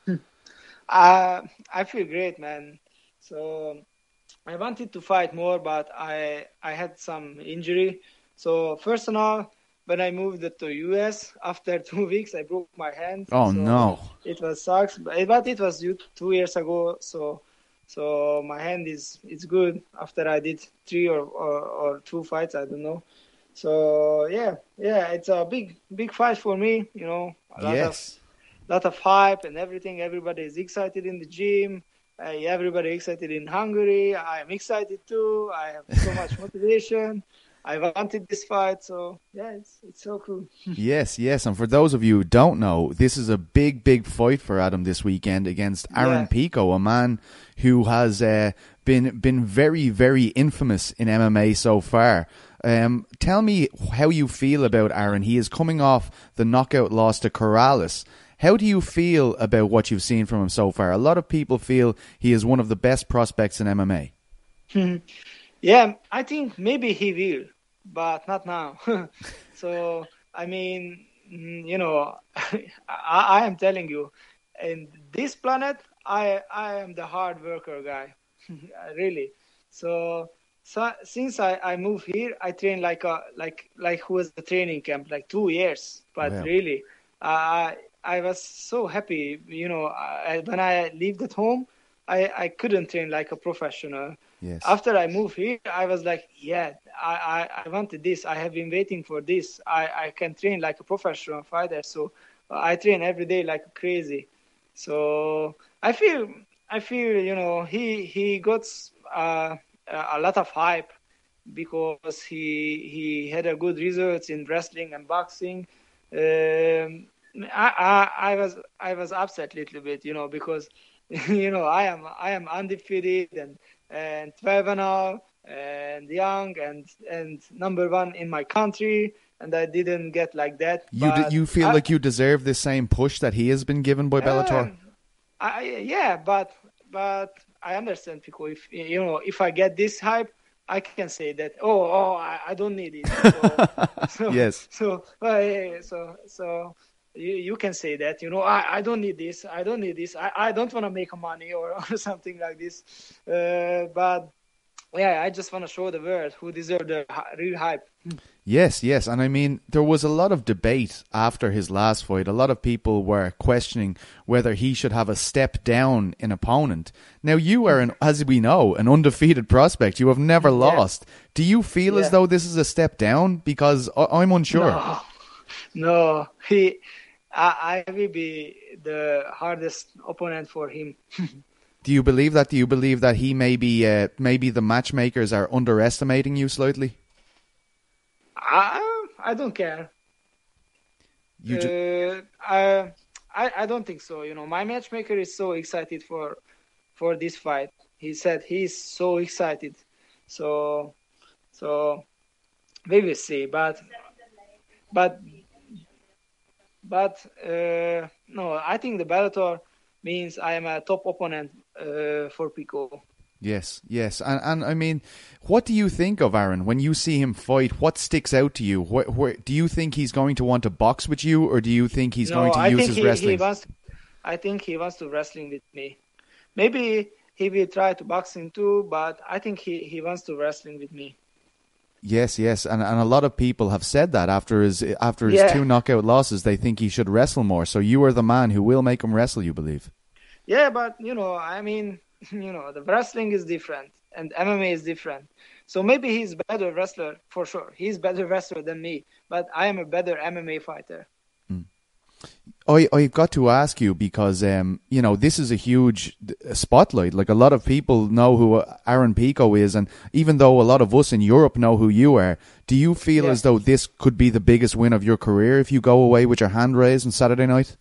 I feel great, man. So I wanted to fight more, but I had some injury. So first of all, when I moved to US, after 2 weeks, I broke my hand. Oh, no. It was sucks, but it was 2 years ago. So my hand is good after I did 3 or 2 fights, I don't know. So yeah, it's a big fight for me, you know. lot of hype and everything. Everybody is excited in the gym. Everybody excited in Hungary. I'm excited too. I have so much motivation. I wanted this fight, so yeah, it's so cool. Yes, yes. And for those of you who don't know, this is a big, big fight for Adam this weekend against Aaron Pico, a man who has been very, very infamous in MMA so far. Tell me how you feel about Aaron. He is coming off the knockout loss to Corrales. How do you feel about what you've seen from him so far? A lot of people feel he is one of the best prospects in MMA. Yeah, I think maybe he will, but not now. So, I mean, I am telling you, in this planet, I am the hard worker guy, really. So since I moved here, I train like who was the training camp, like 2 years. But really, I was so happy, when I lived at home, I couldn't train like a professional. Yes. After I moved here, I was like, yeah, I wanted this. I have been waiting for this. I can train like a professional fighter. So I train every day like crazy. So I feel, he got a lot of hype because he had a good results in wrestling and boxing. I was upset a little bit, because I am undefeated and 12-0 and young and number one in my country, and I didn't get like that. You feel like you deserve the same push that he has been given by Bellator? But I understand people. If I get this hype, I can say that. I don't need it. Yes. So you can say that. I don't need this. I don't need this. I don't want to make money or something like this. But yeah, I just want to show the world who deserve the real hype. Yes, and I mean, there was a lot of debate after his last fight. A lot of people were questioning whether he should have a step down in opponent. Now, you are, as we know, an undefeated prospect. You have never lost. Do you feel as though this is a step down? Because I'm unsure. No, I will be the hardest opponent for him. Do you believe that? Do you believe that he maybe the matchmakers are underestimating you slightly? I don't care. I don't think so. My matchmaker is so excited for this fight. He said he's so excited. So we will see. But no, I think the Bellator means I am a top opponent for Pico. Yes. And I mean, what do you think of Aaron when you see him fight? What sticks out to you? Where, do you think he's going to want to box with you, or do you think he's going to use his wrestling? I think he wants to wrestling with me. Maybe he will try to boxing too, but I think he wants to wrestling with me. Yes, and a lot of people have said that after his 2 knockout losses, they think he should wrestle more. So you are the man who will make him wrestle, you believe? Yeah, but I mean, the wrestling is different and MMA is different. So maybe he's a better wrestler for sure. He's a better wrestler than me, but I am a better MMA fighter. I've got to ask you because, this is a huge spotlight. Like, a lot of people know who Aaron Pico is, and even though a lot of us in Europe know who you are, do you feel as though this could be the biggest win of your career if you go away with your hand raised on Saturday night?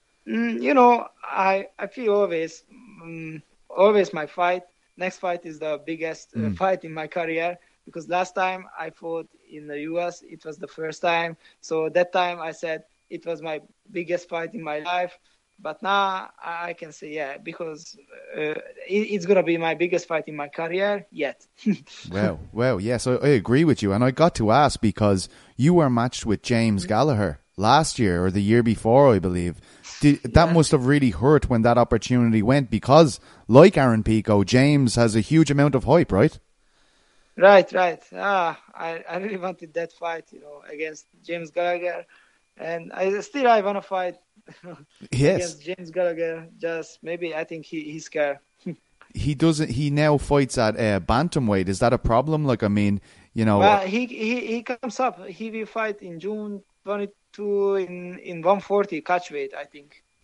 I feel always my next fight is the biggest fight in my career, because last time I fought in the US, it was the first time. So that time I said, it was my biggest fight in my life, but now I can say, because it's going to be my biggest fight in my career yet. Well, yes, I agree with you. And I got to ask because you were matched with James Gallagher last year or the year before, I believe. That must have really hurt when that opportunity went because, like Aaron Pico, James has a huge amount of hype, right? Right. I really wanted that fight, against James Gallagher. And I want to fight against James Gallagher. Just maybe I think he's scared. He now fights at bantamweight. Is that a problem? Like, I mean, Well, he comes up. He will fight in June 22 in 140 catchweight, I think.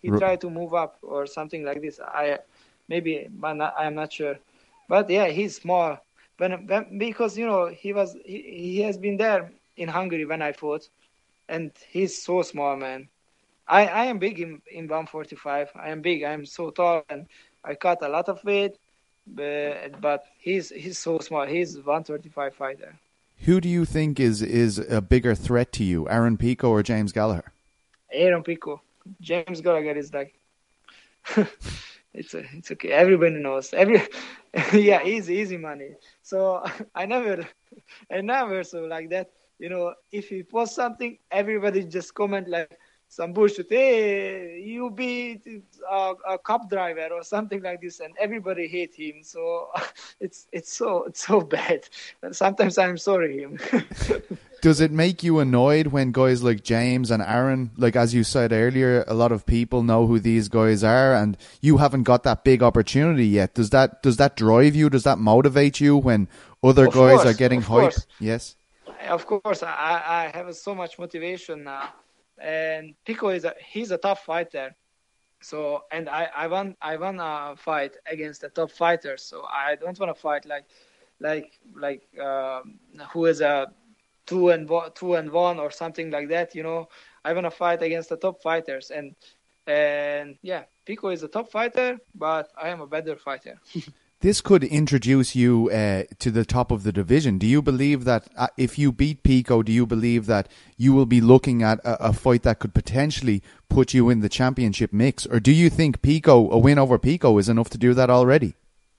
he tried to move up or something like this. I'm not sure, but yeah, he's small. Because he has been there in Hungary when I fought, and he's so small, man. I am big in 145. I am big. I am so tall, and I cut a lot of weight, but he's so small. He's 135 fighter. Who do you think is a bigger threat to you, Aaron Pico or James Gallagher? Aaron Pico. James Gallagher is like it's okay. Everybody knows. Yeah, easy money. So I never saw like that. If he posts something, everybody just comment like some bullshit. Hey, you beat a cab driver or something like this, and everybody hate him. So it's so bad. And sometimes I'm sorry him. Does it make you annoyed when guys like James and Aaron, like as you said earlier, a lot of people know who these guys are, and you haven't got that big opportunity yet? Does that drive you? Does that motivate you when other guys are getting hype? Yes. Of course, I have so much motivation now, and Pico he's a tough fighter. So, and I want to fight against the top fighters. So I don't want to fight like who is a 2-1 or something like that. I want to fight against the top fighters, and yeah, Pico is a top fighter, but I am a better fighter. This could introduce you to the top of the division. Do you believe that if you beat Pico, do you believe that you will be looking at a fight that could potentially put you in the championship mix? Or do you think a win over Pico is enough to do that already?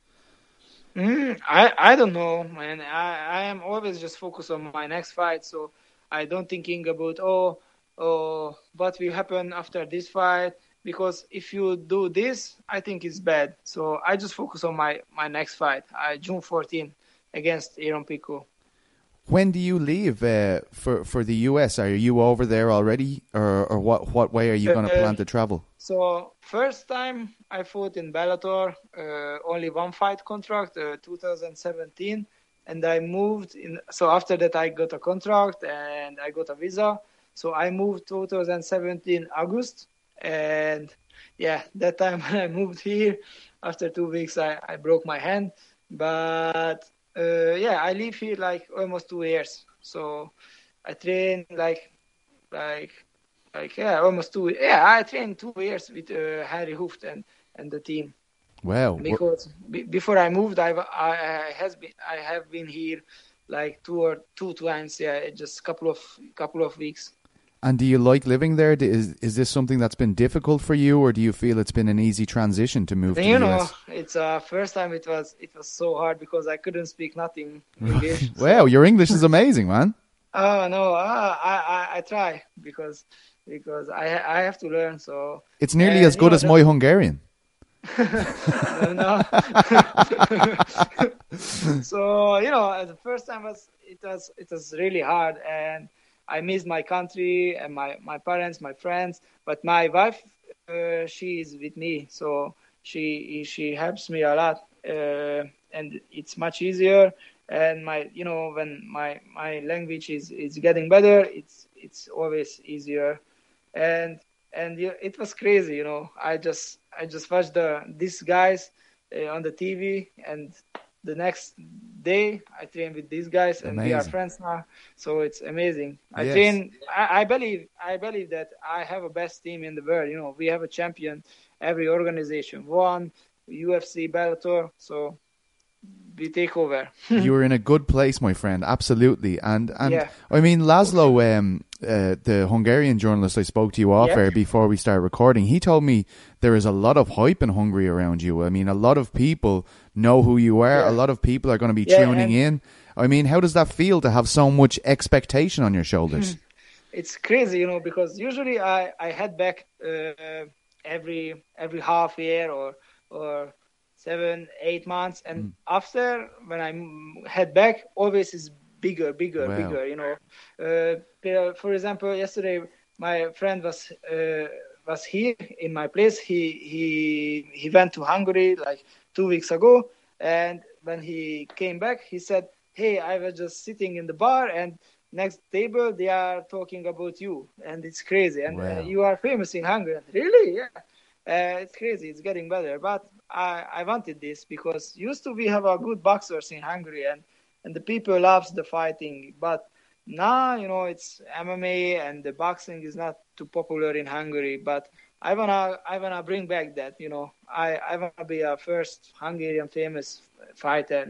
I don't know, man. I am always just focused on my next fight, so I don't thinking about what will happen after this fight. Because if you do this, I think it's bad. So I just focus on my next fight, June 14 against Aaron Pico. When do you leave for the US? Are you over there already, or what way are you going to plan to travel? So first time I fought in Bellator, only one fight contract, 2017, and I moved in. So after that I got a contract and I got a visa. So I moved 2017 August. And yeah, that time when I moved here, after 2 weeks, I broke my hand. But yeah, I live here like almost 2 years. So I train almost 2. Yeah, I trained 2 years with Henry Hooft and the team. Wow! Because before I moved, I have been here like two times. Yeah, just couple of weeks. And do you like living there? Is this something that's been difficult for you, or do you feel it's been an easy transition to move to the US? It's first time it was so hard because I couldn't speak nothing English. Wow, your English is amazing, man. Oh no, I try because I have to learn. So it's nearly as good as my Hungarian. No. So the first time it was really hard, and I miss my country and my parents, my friends. But my wife, she is with me, so she helps me a lot, and it's much easier. And when my language is getting better, it's always easier. And it was crazy, I just watched these guys on the TV, and the next day I train with these guys, and we are friends now. So it's amazing. I believe that I have a best team in the world. We have a champion, every organization, one UFC, Bellator. So we take over. You're in a good place, my friend. Absolutely. And yeah. I mean, Laszlo, the Hungarian journalist I spoke to you off air before we started recording, he told me there is a lot of hype in Hungary around you. I mean, a lot of people know who you are. A lot of people are going to be tuning in. I mean, how does that feel to have so much expectation on your shoulders? It's crazy, because usually I head back every half year or 7-8 months, and after when I head back, always is bigger, bigger. For example, yesterday my friend was here in my place. He went to Hungary like 2 weeks ago, and when he came back, he said, "Hey, I was just sitting in the bar, and next table they are talking about you, and it's crazy, and you are famous in Hungary." Really? Yeah. It's crazy. It's getting better. But I wanted this because used to we have a good boxers in Hungary and the people loves the fighting. But now, it's MMA and the boxing is not too popular in Hungary. But I wanna bring back that. I wanna be a first Hungarian famous fighter.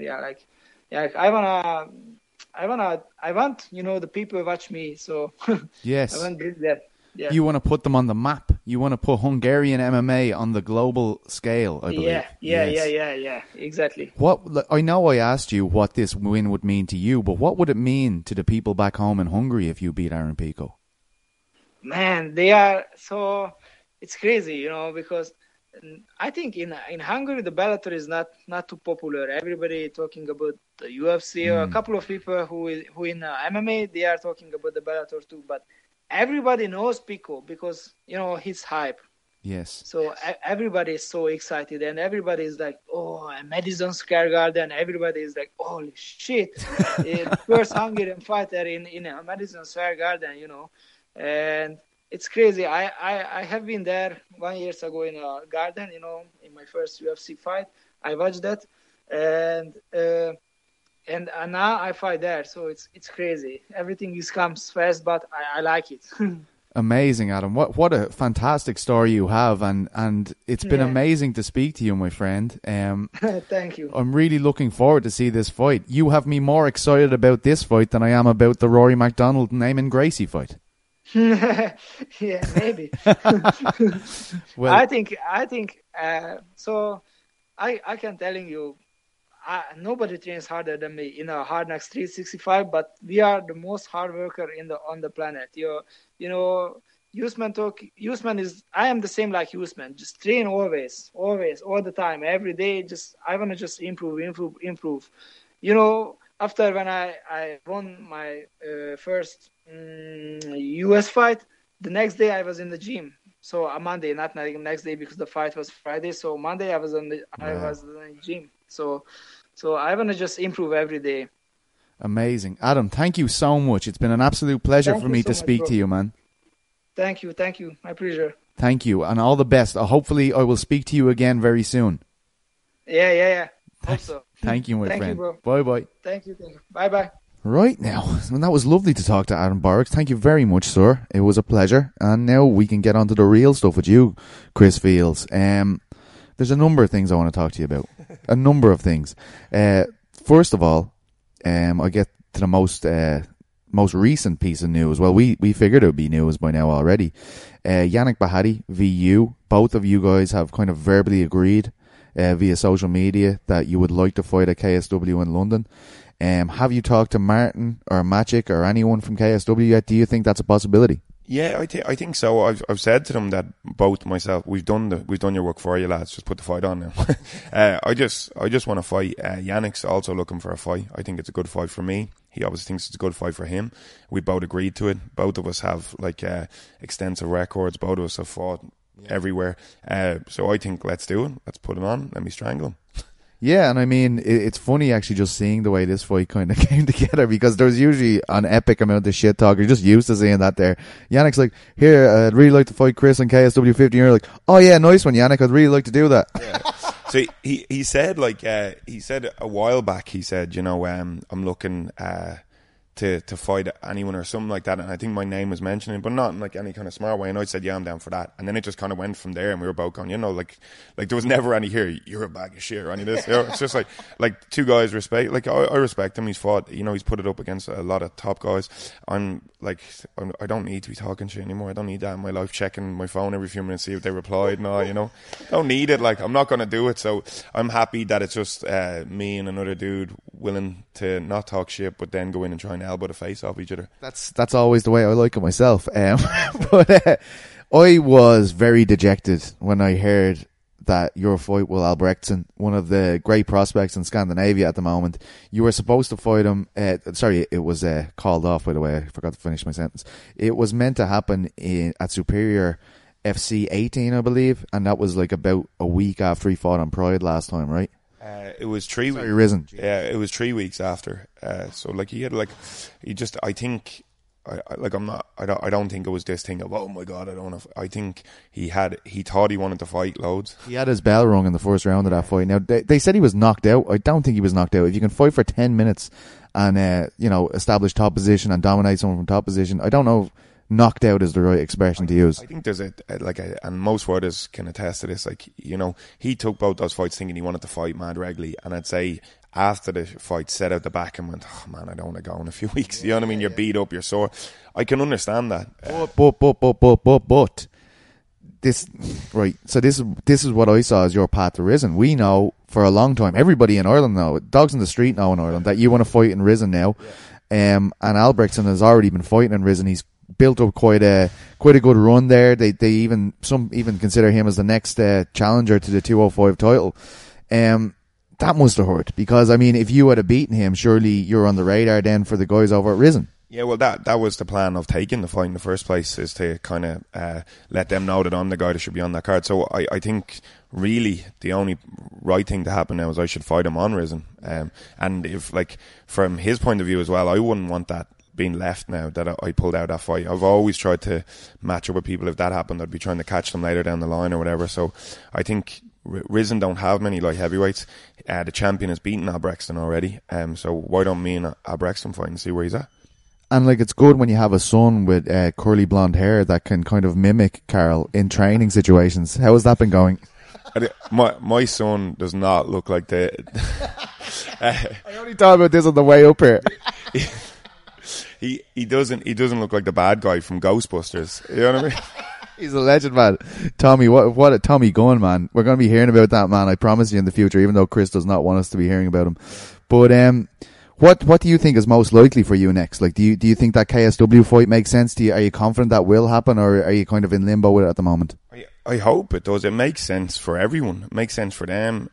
I want the people watch me. So Yes. I want to bring that. Yeah. You want to put them on the map. You want to put Hungarian MMA on the global scale, I believe. Yeah, exactly. I know I asked you what this win would mean to you, but what would it mean to the people back home in Hungary if you beat Aaron Pico? Man, they are so. It's crazy, because I think in Hungary the Bellator is not too popular. Everybody talking about the UFC. Or a couple of people who in MMA they are talking about the Bellator too, but everybody knows Pico because he's hype. Yes. So everybody is so excited, and everybody is like, "Oh, Madison Square Garden!" Everybody is like, "Holy shit!" First Hungarian fighter in Madison Square Garden, and it's crazy. I have been there 1 year ago in a garden, in my first UFC fight. I watched that, and now I fight there. So it's crazy. Everything comes fast, but I like it. Amazing, Adam. What a fantastic story you have, and it's been amazing to speak to you, my friend. Thank you. I'm really looking forward to see this fight. You have me more excited about this fight than I am about the Rory MacDonald and Eamon Gracie fight. Yeah, maybe. Well, I think. So I can telling you, nobody trains harder than me in a Hard Knocks 365. But we are the most hard worker on the planet. Usman is. I am the same like Usman. Just train always, all the time, every day. I wanna just improve. After when I won my first US fight, the next day I was in the gym. So on Monday, not the next day because the fight was Friday. So Monday I was in the gym. So I want to just improve every day. Amazing. Adam, thank you so much. It's been an absolute pleasure for me to speak to you, man. Thank you. My pleasure. Thank you, and all the best. Hopefully I will speak to you again very soon. Yeah. Hope so. Thank you, my friend. Thank you, Bye bro. bye. Thank you. Bye. Right now, and that was lovely to talk to Adam Boricks. Thank you very much, sir. It was a pleasure. And now we can get on to the real stuff with you, Chris Fields. There's a number of things I want to talk to you about. A number of things. First of all, I get to the most recent piece of news. Well, we figured it would be news by now already. Yannick Bahati, VU, both of you guys have kind of verbally agreed via social media that you would like to fight at KSW in London. Have you talked to Martin or Maciek or anyone from KSW yet? Do you think that's a possibility? Yeah, I think so. I've said to them that both myself, we've done your work for you, lads. Just put the fight on now. I just want to fight. Yannick's also looking for a fight. I think it's a good fight for me. He obviously thinks it's a good fight for him. We both agreed to it. Both of us have extensive records. Both of us have fought everywhere. So I think let's do it. Let's put him on. Let me strangle him. Yeah, and I mean, it's funny actually just seeing the way this fight kind of came together, because there's usually an epic amount of shit talk. You're just used to seeing that there. Yannick's like, here, I'd really like to fight Chris on KSW 50. And you're like, oh yeah, nice one, Yannick. I'd really like to do that. Yeah. So he said, he said a while back, he said, I'm looking to fight anyone or something like that, and I think my name was mentioned, but not in like any kind of smart way, and I said, yeah, I'm down for that, and then it just kind of went from there, and we were both going, like there was never any here, you're a bag of shit or any of this. It's just like two guys respect, like I respect him. He's fought, he's put it up against a lot of top guys. I don't need to be talking shit anymore. I don't need that in my life, checking my phone every few minutes, see if they replied and all, don't need it. Like, I'm not going to do it. So I'm happy that it's just me and another dude willing to not talk shit, but then go in and try and elbow the face off each other. That's always the way I like it myself. But I was very dejected when I heard that your fight with Albrechtsson, one of the great prospects in Scandinavia at the moment, you were supposed to fight him. Sorry, it was called off, by the way. I forgot to finish my sentence. It was meant to happen at Superior FC 18, I believe, and that was like about a week after he fought on Pride last time, right? It was 3 weeks. Risen. Yeah, it was 3 weeks after. So like he had I think I don't think it was this thing of, oh my God, I don't know. I think he thought he wanted to fight loads. He had his bell rung in the first round of that fight. Now they said he was knocked out. I don't think he was knocked out. If you can fight for 10 minutes and establish top position and dominate someone from top position, I don't know if knocked out is the right expression to use. I think there's and most fighters can attest to this. Like, he took both those fights thinking he wanted to fight mad regularly, and I'd say after the fight, set out the back and went, oh man, I don't want to go in a few weeks. You know what I mean? You're beat up, you're sore. I can understand that. But this, right? So this is what I saw as your path to Risen. We know for a long time, everybody in Ireland know, dogs in the street know in Ireland, that you want to fight in Risen now. And Albrechtsen has already been fighting in Risen. He's built up quite a good run there. Some even consider him as the next challenger to the 205 title. That must have hurt, because I mean, if you had beaten him, surely you're on the radar then for the guys over at Risen. Yeah, well, that was the plan of taking the fight in the first place, is to kind of let them know that I'm the guy that should be on that card. So I think really the only right thing to happen now is I should fight him on Risen. And if, like, from his point of view as well, I wouldn't want that being left now that I pulled out that fight. I've always tried to match up with people. If that happened, I'd be trying to catch them later down the line or whatever. So I think Risen don't have many light heavyweights. The champion has beaten Albrechtsen already. So why don't me and Albrechtsen fight and see where he's at? And like, it's good when you have a son with curly blonde hair that can kind of mimic Carl in training situations. How has that been going? My son does not look like the. I only thought about this on the way up here. He doesn't look like the bad guy from Ghostbusters. You know what I mean? He's a legend, man. Tommy, what a Tommy Gunn, man. We're going to be hearing about that man, I promise you, in the future, even though Chris does not want us to be hearing about him. But what do you think is most likely for you next? Like, do you think that KSW fight makes sense to you? Are you confident that will happen, or are you kind of in limbo with it at the moment? I hope it does. It makes sense for everyone. It makes sense for them.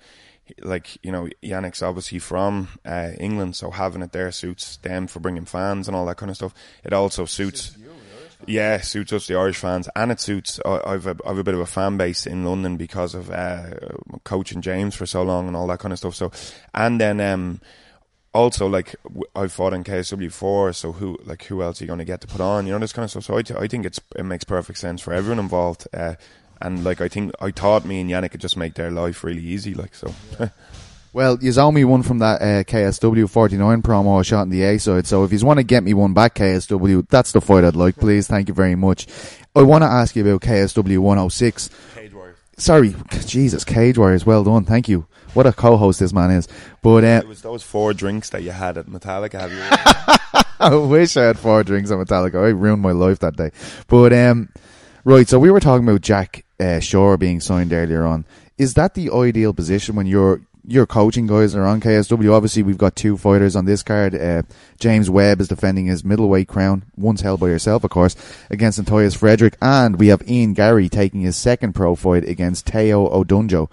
Yannick's obviously from England, so having it there suits them for bringing fans and all that kind of stuff. It also suits us, the Irish fans, and it suits. I've a bit of a fan base in London because of coaching James for so long and all that kind of stuff. So, and then also, like, I've fought in KSW before, so who else are you going to get to put on? You know, this kind of stuff. So I think it makes perfect sense for everyone involved. And like, I thought me and Yannick could just make their life really easy. Like, so. Well, you owe me one from that KSW 49 promo I shot in the A side. So if you want to get me one back, KSW, that's the fight I'd like, please. Thank you very much. I want to ask you about KSW 106. Cage Warriors. Sorry, Jesus, Cage Warriors. Well done, thank you. What a co-host this man is. But it was those 4 drinks that you had at Metallica. Have you? I wish I had 4 drinks at Metallica. I ruined my life that day. But right, so we were talking about Jack Shore being signed earlier on. Is that the ideal position when your coaching guys are on KSW? Obviously, we've got 2 fighters on this card. James Webb is defending his middleweight crown, once held by yourself, of course, against Antonius Frederick. And we have Ian Gary taking his second pro fight against Teo Odunjo.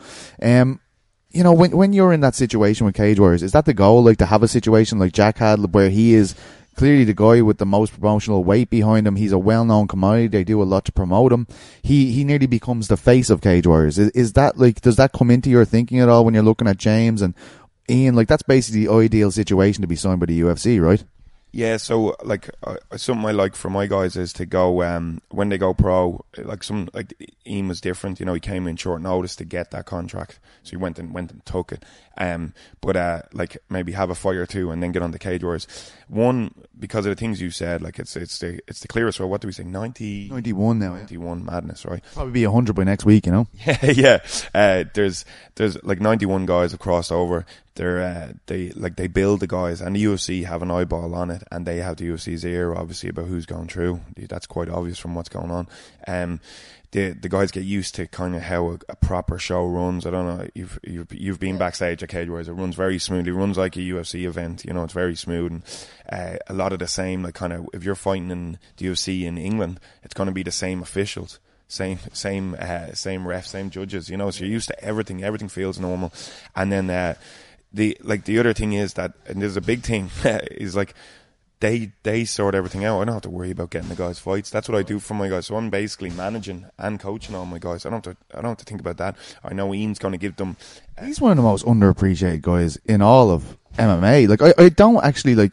When you're in that situation with Cage Warriors, is that the goal, like to have a situation like Jack had, where he is clearly the guy with the most promotional weight behind him? He's a well-known commodity. They do a lot to promote him. He nearly becomes the face of Cage Warriors. Is that, like, does that come into your thinking at all when you're looking at James and Ian? Like, that's basically the ideal situation to be signed by the UFC, right? Yeah, so like something I like for my guys is to go when they go pro. Like Ian was different, he came in short notice to get that contract, so he went and took it. But maybe have a fight or 2 and then get on the Cage Warriors. One, because of the things you said, like it's the clearest. Well, what do we say? 91 now. 91 madness, right? Probably be 100 by next week, Yeah. There's like 91 guys have crossed over. They build the guys, and the UFC have an eyeball on it, and they have the UFC's ear, obviously, about who's going through. That's quite obvious from what's going on. The guys get used to kind of how a proper show runs. I don't know, you've been backstage at Cage Warriors. It runs very smoothly. It runs like a UFC event. It's very smooth, and a lot of the same. Like, kind of, if you're fighting in the UFC in England, it's going to be the same officials. Same ref, same judges. So you're used to everything. Everything feels normal, and then. The other thing is that, and there's a big thing, is like they sort everything out. I don't have to worry about getting the guys fights. That's what I do for my guys. So I'm basically managing and coaching all my guys. I don't have to think about that. I know Ian's going to give them. He's one of the most underappreciated guys in all of MMA. Like, I don't actually, like,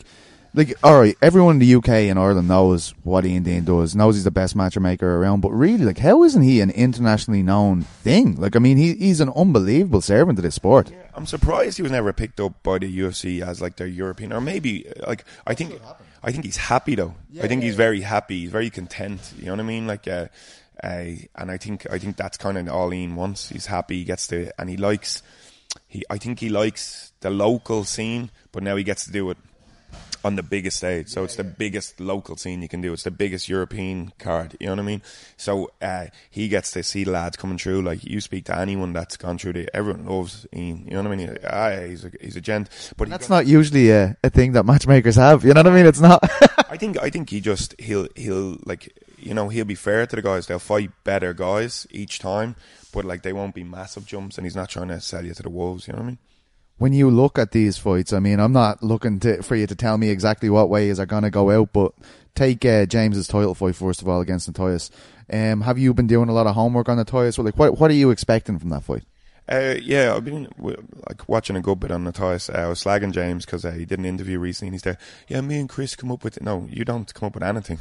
Like, alright, everyone in the UK and Ireland knows what Ian Dean does, knows he's the best matchmaker around, but really, like, how isn't he an internationally known thing? Like, I mean, he's an unbelievable servant to this sport. Yeah, I'm surprised he was never picked up by the UFC as like their European, or maybe like I think he's happy though. I think he's very happy. He's very content. You know what I mean? Like, and I think that's kind of all Ian wants. He's happy. He gets to, and he likes. I think he likes the local scene, but now he gets to do it on the biggest stage. So it's the biggest local scene you can do. It's the biggest European card. You know what I mean? So he gets to see the lads coming through. Like, you speak to anyone that's gone through everyone loves Ian. You know what I mean? He's a gent. But that's not usually a thing that matchmakers have. You know what I mean? It's not. I think he'll like, you know, he'll be fair to the guys. They'll fight better guys each time, but like, they won't be massive jumps, and he's not trying to sell you to the wolves. You know what I mean? When you look at these fights, I mean, I'm not looking for you to tell me exactly what ways are going to go out, but take James's title fight first of all against Natoyas. Have you been doing a lot of homework on Natoyas? Well, like, what are you expecting from that fight? Yeah, I've been like watching a good bit on Natoyas. I was slagging James because he did an interview recently, and he's there. Yeah, me and Chris come up with. No, you don't come up with anything.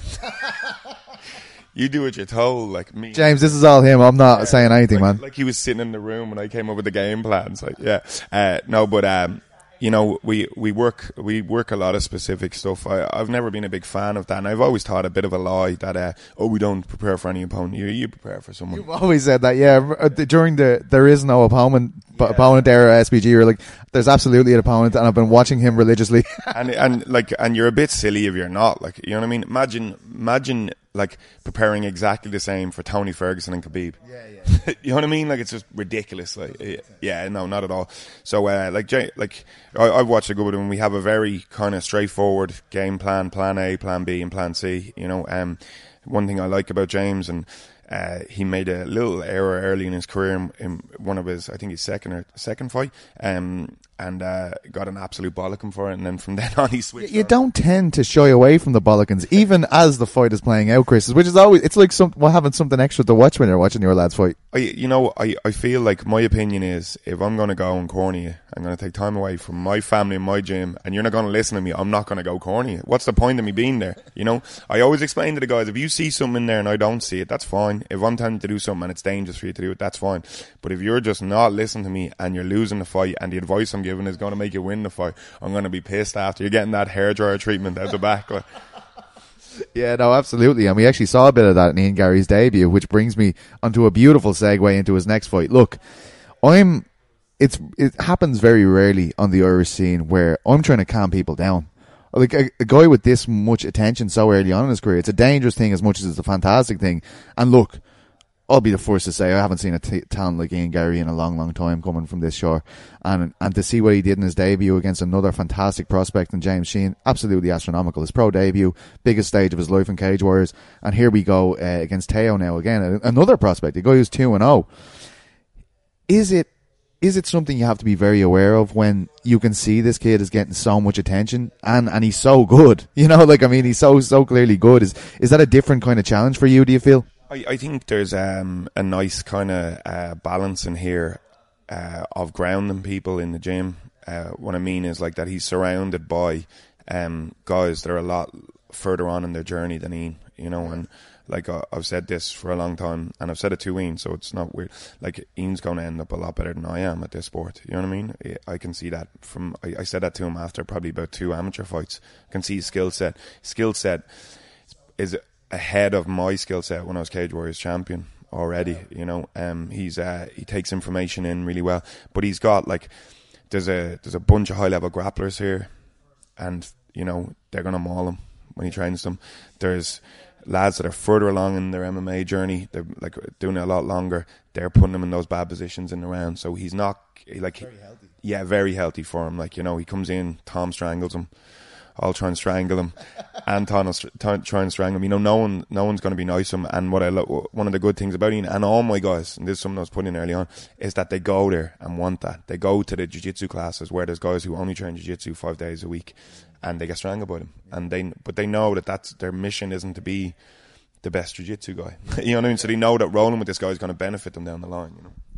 You do what you're told, like me. James, this is all him. I'm not saying anything, man. Like, he was sitting in the room when I came up with the game plans. Like, yeah, no, but you know, we work a lot of specific stuff. I've never been a big fan of that, and I've always thought a bit of a lie that we don't prepare for any opponent. You prepare for someone. You've always said that, yeah. During there is no opponent there at SBG. You're like, there's absolutely an opponent, and I've been watching him religiously. and you're a bit silly if you're not. Like, you know what I mean? Imagine like preparing exactly the same for Tony Ferguson and Khabib. Yeah. You know what I mean? Like, it's just ridiculous. Like, yeah, no, not at all. So, I've watched a good one, and we have a very kind of straightforward game plan A, plan B, and plan C. You know, one thing I like about James, and he made a little error early in his career in one of his, I think his second fight, and got an absolute bollocking for it, and then from then on he switched. You don't tend to shy away from the bollockings, even as the fight is playing out, Chris, which is always, it's like having something extra to watch when you're watching your lads fight. I feel like, my opinion is, if I'm going to go and corny you, I'm going to take time away from my family and my gym, and you're not going to listen to me, I'm not going to go corny you. What's the point of me being there? You know, I always explain to the guys, if you see something in there and I don't see it, that's fine. If I'm telling you to do something and it's dangerous for you to do it, that's fine. But if you're just not listening to me and you're losing the fight, and the advice I'm giving is going to make you win the fight, I'm going to be pissed after you're getting that hairdryer treatment out the back. Like. Yeah, no, absolutely. And we actually saw a bit of that in Ian Gary's debut, which brings me onto a beautiful segue into his next fight. Look, it happens very rarely on the Irish scene where I'm trying to calm people down. Like, a guy with this much attention so early on in his career, it's a dangerous thing as much as it's a fantastic thing. And look, I'll be the first to say I haven't seen a talent like Ian Gary in a long, long time coming from this shore. And to see what he did in his debut against another fantastic prospect in James Sheehan, absolutely astronomical. His pro debut, biggest stage of his life in Cage Warriors. And here we go against Teo now again, another prospect, a guy who's 2-0. Is it something you have to be very aware of when you can see this kid is getting so much attention and he's so good? You know, like, I mean, he's so clearly good. Is that a different kind of challenge for you, do you feel? I think there's a nice kind of balance in here of grounding people in the gym. What I mean is, like, that he's surrounded by guys that are a lot further on in their journey than Ian, you know, and like, I've said this for a long time, and I've said it to Ian, so it's not weird. Like, Ian's going to end up a lot better than I am at this sport. You know what I mean? I can see that from. I said that to him after probably about 2 amateur fights. I can see his skill set. Skill set is ahead of my skill set when I was Cage Warriors champion already. You know, he takes information in really well, but he's got, like, there's a bunch of high level grapplers here, and you know they're gonna maul him when he trains them. There's lads that are further along in their MMA journey, they're like doing it a lot longer, they're putting him in those bad positions in the round, so he's not like very healthy. Yeah, very healthy for him. Like, you know, he comes in, Tom strangles him, I'll try and strangle him, and Tom will try and strangle him. You know, no one's going to be nice to him. And what one of the good things about Ian and all my guys, and this is something I was putting in early on, is that they go there and want that. They go to the jiu-jitsu classes where there's guys who only train jiu-jitsu 5 days a week, and they get strangled by them. And but they know that that's their mission, isn't to be the best jiu-jitsu guy. You know what I mean? So they know that rolling with this guy is going to benefit them down the line. You know.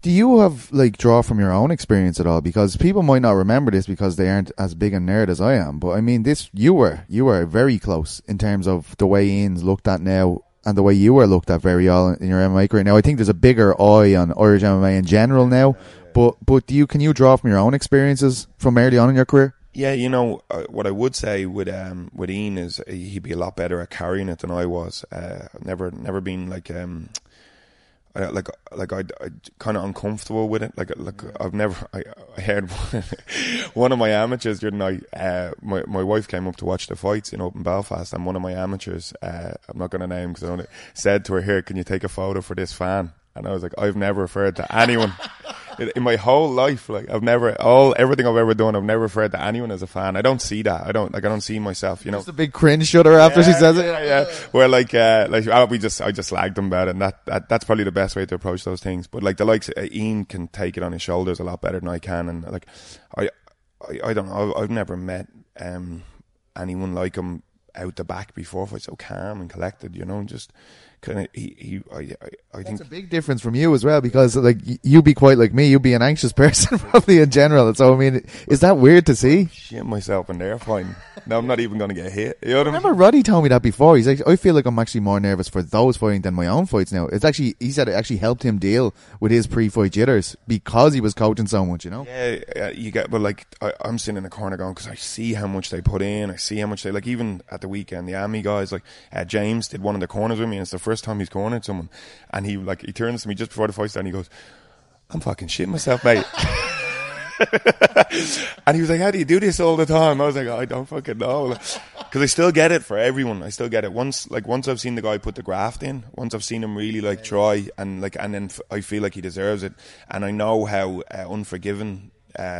Do you have like draw from your own experience at all? Because people might not remember this because they aren't as big a nerd as I am. But I mean, you were very close in terms of the way Ian's looked at now and the way you were looked at very well in your MMA career. Now I think there's a bigger eye on Irish MMA in general now. But can you draw from your own experiences from early on in your career? Yeah, what I would say with Ian is he'd be a lot better at carrying it than I was. Never been like I kind of uncomfortable with it. Like I heard one of my amateurs the other night. My wife came up to watch the fights in Open Belfast, and one of my amateurs, I'm not going to name because I don't, said to her, "Here, can you take a photo for this fan?" And I was like, I've never referred to anyone in my whole life. Like everything I've ever done, I've never referred to anyone as a fan. I don't see that. I don't see myself, Just a big cringe shudder after she says it. Yeah. Where I just slagged them about it, and that's probably the best way to approach those things. But like the likes of Ian can take it on his shoulders a lot better than I can. And like, I don't know. I've never met, anyone like him out the back before. He's so calm and collected, just, I think that's a big difference from you as well, because like you be quite like me, you be an anxious person probably in general. So I mean, is that weird to see? Shit myself in there fighting. No, I'm not even going to get hit. You know what I remember Roddy told me that before. He's like, I feel like I'm actually more nervous for those fighting than my own fights now. It's actually, he said it actually helped him deal with his pre-fight jitters because he was coaching so much, Yeah, you get, but like I'm sitting in the corner going, because I see how much they put in. I see how much they, like, even at the weekend, the Army guys, like James did one of the corners with me, and it's the first time he's cornered someone, and he turns to me just before the fight started, and he goes, "I'm fucking shitting myself, mate." And he was like, "How do you do this all the time?" I was like, "I don't fucking know," because I still get it for everyone. I still get it once I've seen the guy put the graft in, once I've seen him really like try, and then I feel like he deserves it, and I know how unforgiving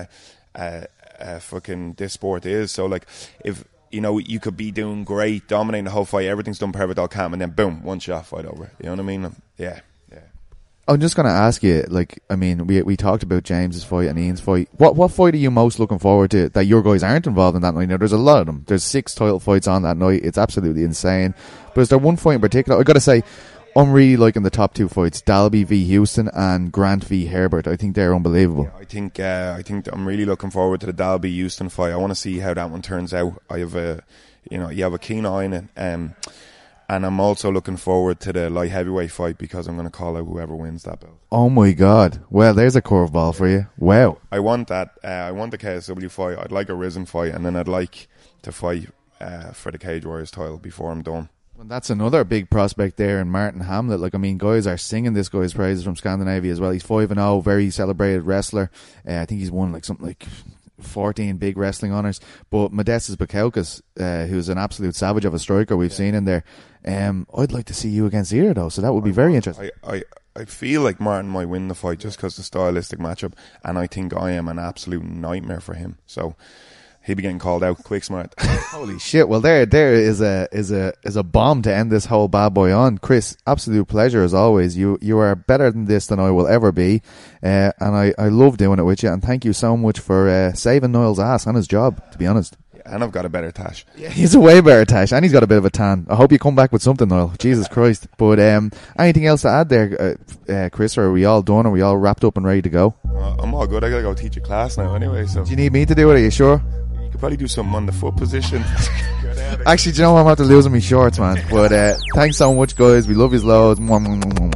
fucking this sport is. So like, if you could be doing great, dominating the whole fight, everything's done perfect, all calm, and then boom, one shot, fight over. You know what I mean? Yeah. I'm just going to ask you, like, I mean, we talked about James's fight and Ian's fight. What fight are you most looking forward to that your guys aren't involved in that night? Now, there's a lot of them. There's 6 title fights on that night. It's absolutely insane. But is there one fight in particular? I've got to say, I'm really liking the top 2 fights, Dalby v Houston and Grant v Herbert. I think they're unbelievable. Yeah, I think I'm really looking forward to the Dalby Houston fight. I want to see how that one turns out. I have you have a keen eye on it. And I'm also looking forward to the light heavyweight fight, because I'm going to call out whoever wins that belt. Oh my God. Well, there's a curveball for you. Wow. I want that. I want the KSW fight. I'd like a Risen fight, and then I'd like to fight for the Cage Warriors title before I'm done. Well, that's another big prospect there in Martin Hamlet. Like, I mean, guys are singing this guy's praises from Scandinavia as well. He's 5-0, very celebrated wrestler. I think he's won like something like 14 big wrestling honours. But Modestas Bukauskas, who's an absolute savage of a striker we've seen in there, I'd like to see you against Ira though, so that would be very interesting. I feel like Martin might win the fight just because the stylistic matchup, and I think I am an absolute nightmare for him, so he'll be getting called out quick smart. Holy shit. Well, there is a bomb to end this whole bad boy on. Chris, absolute pleasure as always. You are better than this than I will ever be, and I love doing it with you, and thank you so much for saving Niall's ass on his job, to be honest. And I've got a better tash. Yeah, he's a way better tash, and he's got a bit of a tan. I hope you come back with something, Niall. Jesus Christ. But anything else to add there, Chris, or are we all done? Are we all wrapped up and ready to go? I'm all good. I gotta go teach a class now anyway. So do you need me to do it? Are you sure? You could probably do something on the foot position. Actually, do you know what? I'm about to losing my shorts, man. But thanks so much, guys. We love you loads.